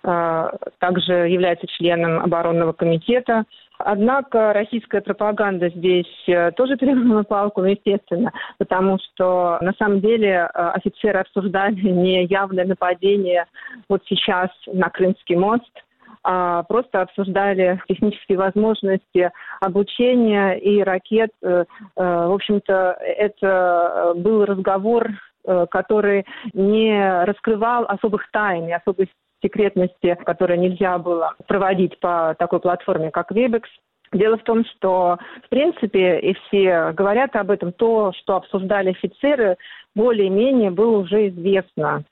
также является членом оборонного комитета. Однако российская пропаганда здесь тоже перегнула палку, естественно, потому что на самом деле офицеры обсуждали не явное нападение вот сейчас на Крымский мост, а просто обсуждали технические возможности обучения и ракет. В общем-то, это был разговор, который не раскрывал особых тайн и особых секретности, которые нельзя было проводить по такой платформе, как Вебекс. Дело в том, что, в принципе, и все говорят об этом, то, что обсуждали офицеры, более-менее было уже известно.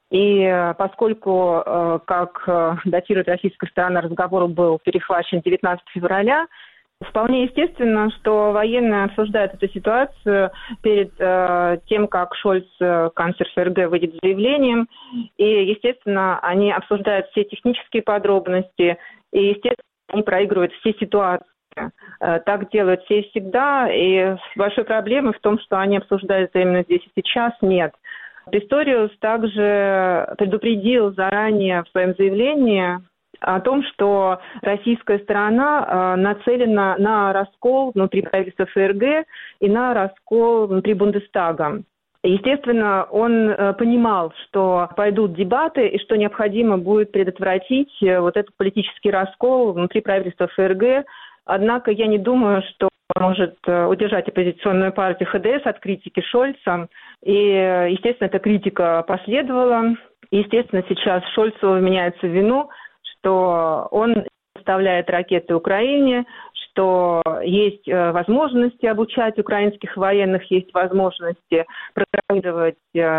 И поскольку, как датирует российская сторона, разговор был перехвачен 19 февраля, вполне естественно, что военные обсуждают эту ситуацию перед тем, как Шольц, канцлер ФРГ, выйдет с заявлением. И, естественно, они обсуждают все технические подробности. И, естественно, они проигрывают все ситуации. Так делают все и всегда. И большой проблемы в том, что они обсуждают это именно здесь и сейчас, нет. Писториус также предупредил заранее в своем заявлении о том, что российская сторона нацелена на раскол внутри правительства ФРГ и на раскол внутри Бундестага. Естественно, он понимал, что пойдут дебаты и что необходимо будет предотвратить вот этот политический раскол внутри правительства ФРГ. Однако я не думаю, что может удержать оппозиционную партию ХДС от критики Шольца. И, естественно, эта критика последовала. Естественно, сейчас Шольцу вменяется в вину, что он поставляет ракеты Украине, что есть возможности обучать украинских военных, есть возможности программировать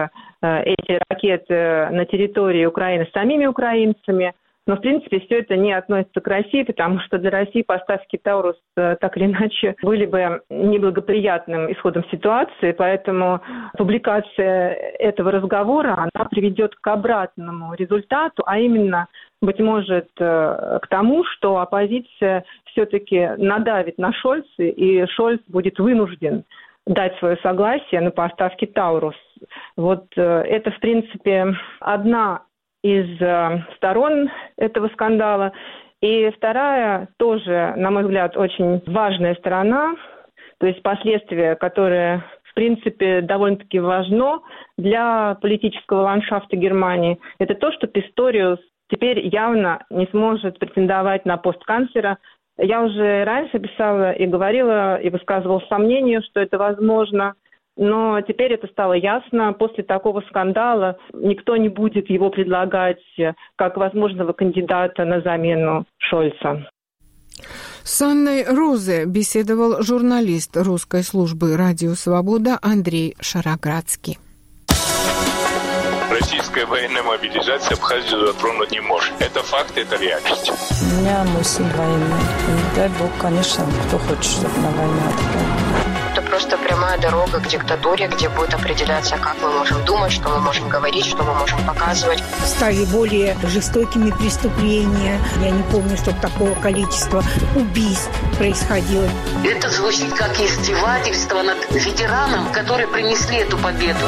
эти ракеты на территории Украины самими украинцами. Но, в принципе, все это не относится к России, потому что для России поставки «Таурус» так или иначе были бы неблагоприятным исходом ситуации, поэтому публикация этого разговора, она приведет к обратному результату, а именно, быть может, к тому, что оппозиция все-таки надавит на Шольца, и Шольц будет вынужден дать свое согласие на поставки «Таурус». Вот это, в принципе, одна из сторон этого скандала. И вторая, тоже, на мой взгляд, очень важная сторона, то есть последствия, которые, в принципе, довольно-таки важно для политического ландшафта Германии, это то, что Писториус теперь явно не сможет претендовать на пост канцлера. Я уже раньше писала и говорила, и высказывала сомнение, что это возможно. Но теперь это стало ясно. После такого скандала никто не будет его предлагать как возможного кандидата на замену Шольца. С Анной Розе беседовал журналист русской службы «Радио Свобода» Андрей Шароградский. Российская военная мобилизация Абхазию затронуть не может. Это факт, это реальность. У меня мой сын военный. И дай бог, конечно, кто хочет, чтобы на войну отправили. Это просто прямая дорога к диктатуре, где будет определяться, как мы можем думать, что мы можем говорить, что мы можем показывать. Стали более жестокими преступления. Я не помню, чтобы такого количества убийств происходило. Это звучит как издевательство над ветераном, которые принесли эту победу.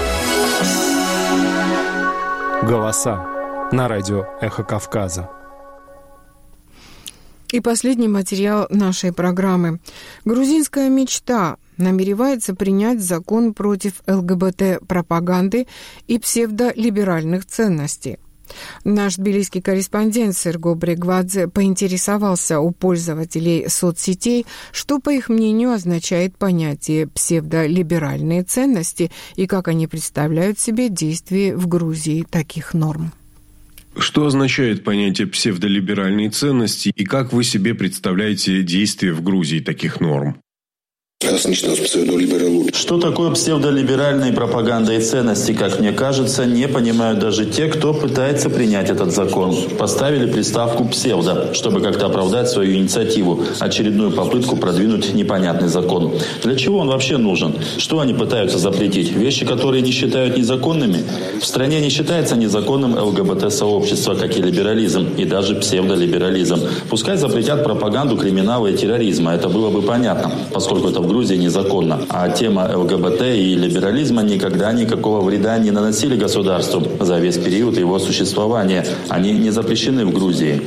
Голоса на радио «Эхо Кавказа». И последний материал нашей программы. Грузинская мечта намеревается принять закон против ЛГБТ-пропаганды и псевдолиберальных ценностей. Наш тбилисский корреспондент Серго Брегвадзе поинтересовался у пользователей соцсетей, что, по их мнению, означает понятие «псевдолиберальные ценности» и как они представляют себе действие в Грузии таких норм. Что означает понятие псевдолиберальные ценности и как вы себе представляете действия в Грузии таких норм? Что такое псевдолиберальные пропаганда и ценности, как мне кажется, не понимают даже те, кто пытается принять этот закон. Поставили приставку «псевдо», чтобы как-то оправдать свою инициативу, очередную попытку продвинуть непонятный закон. Для чего он вообще нужен? Что они пытаются запретить? Вещи, которые не считают незаконными? В стране не считается незаконным ЛГБТ-сообщество, как и либерализм, и даже псевдолиберализм. Пускай запретят пропаганду криминала и терроризма, это было бы понятно, поскольку это в Грузии незаконно. А тема ЛГБТ и либерализма никогда никакого вреда не наносили государству за весь период его существования. Они не запрещены в Грузии.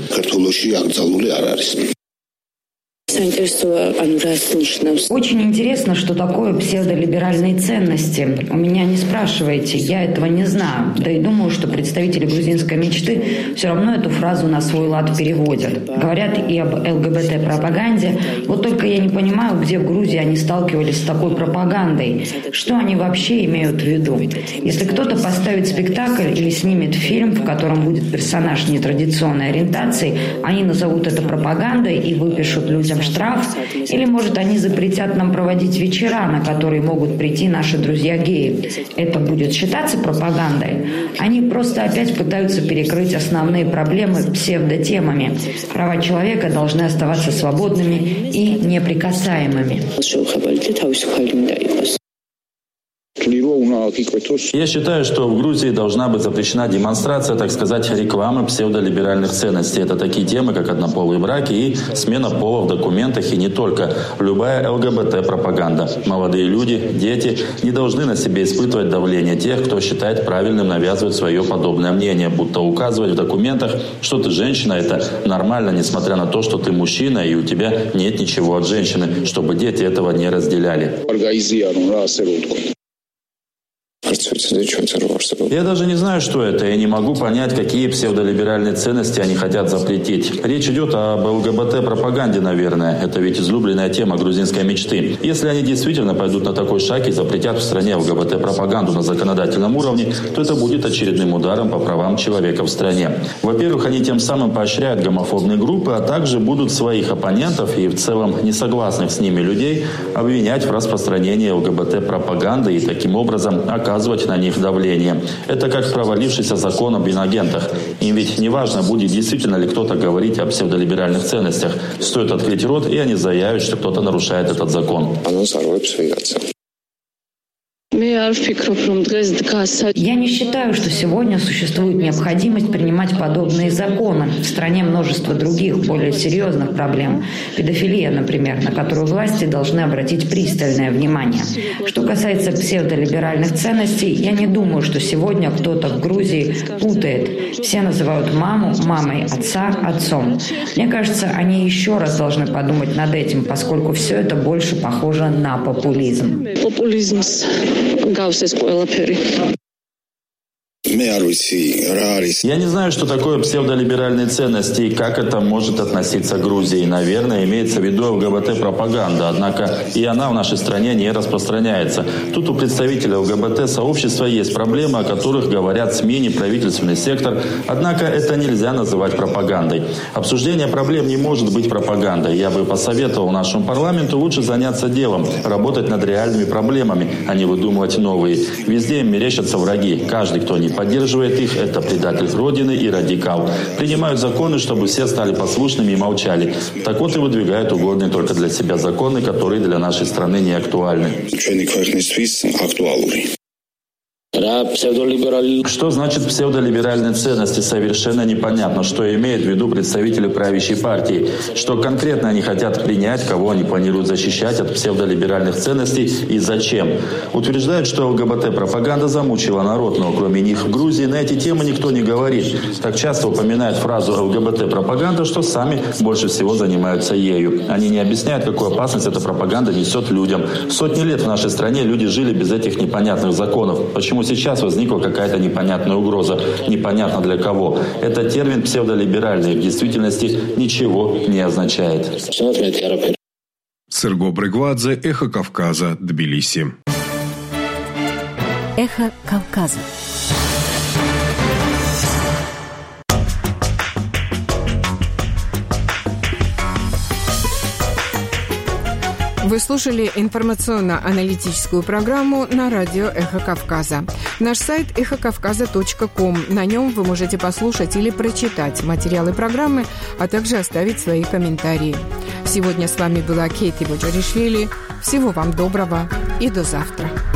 Очень интересно, что такое псевдолиберальные ценности. У меня не спрашивайте, я этого не знаю. Да и думаю, что представители грузинской мечты все равно эту фразу на свой лад переводят. Говорят и об ЛГБТ-пропаганде. Вот только я не понимаю, где в Грузии они сталкивались с такой пропагандой. Что они вообще имеют в виду? Если кто-то поставит спектакль или снимет фильм, в котором будет персонаж нетрадиционной ориентации, они назовут это пропагандой и выпишут людям штраф, или, может, они запретят нам проводить вечера, на которые могут прийти наши друзья-геи. Это будет считаться пропагандой? Они просто опять пытаются перекрыть основные проблемы псевдотемами. Права человека должны оставаться свободными и неприкасаемыми. Я считаю, что в Грузии должна быть запрещена демонстрация, так сказать, рекламы псевдолиберальных ценностей. Это такие темы, как однополые браки и смена пола в документах, и не только. Любая ЛГБТ-пропаганда. Молодые люди, дети не должны на себе испытывать давление тех, кто считает правильным навязывать свое подобное мнение, будто указывать в документах, что ты женщина, это нормально, несмотря на то, что ты мужчина, и у тебя нет ничего от женщины, чтобы дети этого не разделяли. Я даже не знаю, что это. Я не могу понять, какие псевдолиберальные ценности они хотят запретить. Речь идет об ЛГБТ-пропаганде, наверное. Это ведь излюбленная тема грузинской мечты. Если они действительно пойдут на такой шаг и запретят в стране ЛГБТ-пропаганду на законодательном уровне, то это будет очередным ударом по правам человека в стране. Во-первых, они тем самым поощряют гомофобные группы, а также будут своих оппонентов и в целом несогласных с ними людей обвинять в распространении ЛГБТ-пропаганды и таким образом оказывать на них давление. Это как провалившийся закон об инагентах. Им ведь не важно, будет действительно ли кто-то говорить о псевдолиберальных ценностях. Стоит открыть рот, и они заявят, что кто-то нарушает этот закон. Я не считаю, что сегодня существует необходимость принимать подобные законы. В стране множество других, более серьезных проблем. Педофилия, например, на которую власти должны обратить пристальное внимание. Что касается псевдолиберальных ценностей, я не думаю, что сегодня кто-то в Грузии путает. Все называют маму мамой, отца отцом. Мне кажется, они еще раз должны подумать над этим, поскольку все это больше похоже на популизм. Я не знаю, что такое псевдолиберальные ценности и как это может относиться к Грузии. Наверное, имеется в виду ЛГБТ-пропаганда, однако и она в нашей стране не распространяется. Тут у представителей ЛГБТ-сообщества есть проблемы, о которых говорят СМИ, неправительственный сектор, однако это нельзя называть пропагандой. Обсуждение проблем не может быть пропагандой. Я бы посоветовал нашему парламенту лучше заняться делом, работать над реальными проблемами, а не выдумывать новые. Везде им мерещатся враги. Каждый, кто не поддерживает их, это предатель Родины и радикал. Принимают законы, чтобы все стали послушными и молчали. Так вот и выдвигают угодные только для себя законы, которые для нашей страны не актуальны. Что значит псевдолиберальные ценности? Совершенно непонятно, что имеют в виду представители правящей партии. Что конкретно они хотят принять, кого они планируют защищать от псевдолиберальных ценностей и зачем. Утверждают, что ЛГБТ-пропаганда замучила народ, но кроме них в Грузии на эти темы никто не говорит. Так часто упоминают фразу ЛГБТ-пропаганда, что сами больше всего занимаются ею. Они не объясняют, какую опасность эта пропаганда несет людям. Сотни лет в нашей стране люди жили без этих непонятных законов. Почему сейчас возникла какая-то непонятная угроза? Непонятно для кого. Это термин псевдолиберальный в действительности ничего не означает. Серго Брыгвадзе, Эхо Кавказа, Тбилиси. Эхо Кавказа. Вы слушали информационно-аналитическую программу на радио «Эхо Кавказа». Наш сайт эхокавказа.ком. На нем вы можете послушать или прочитать материалы программы, а также оставить свои комментарии. Сегодня с вами была Кейти Боджаришвили. Всего вам доброго и до завтра.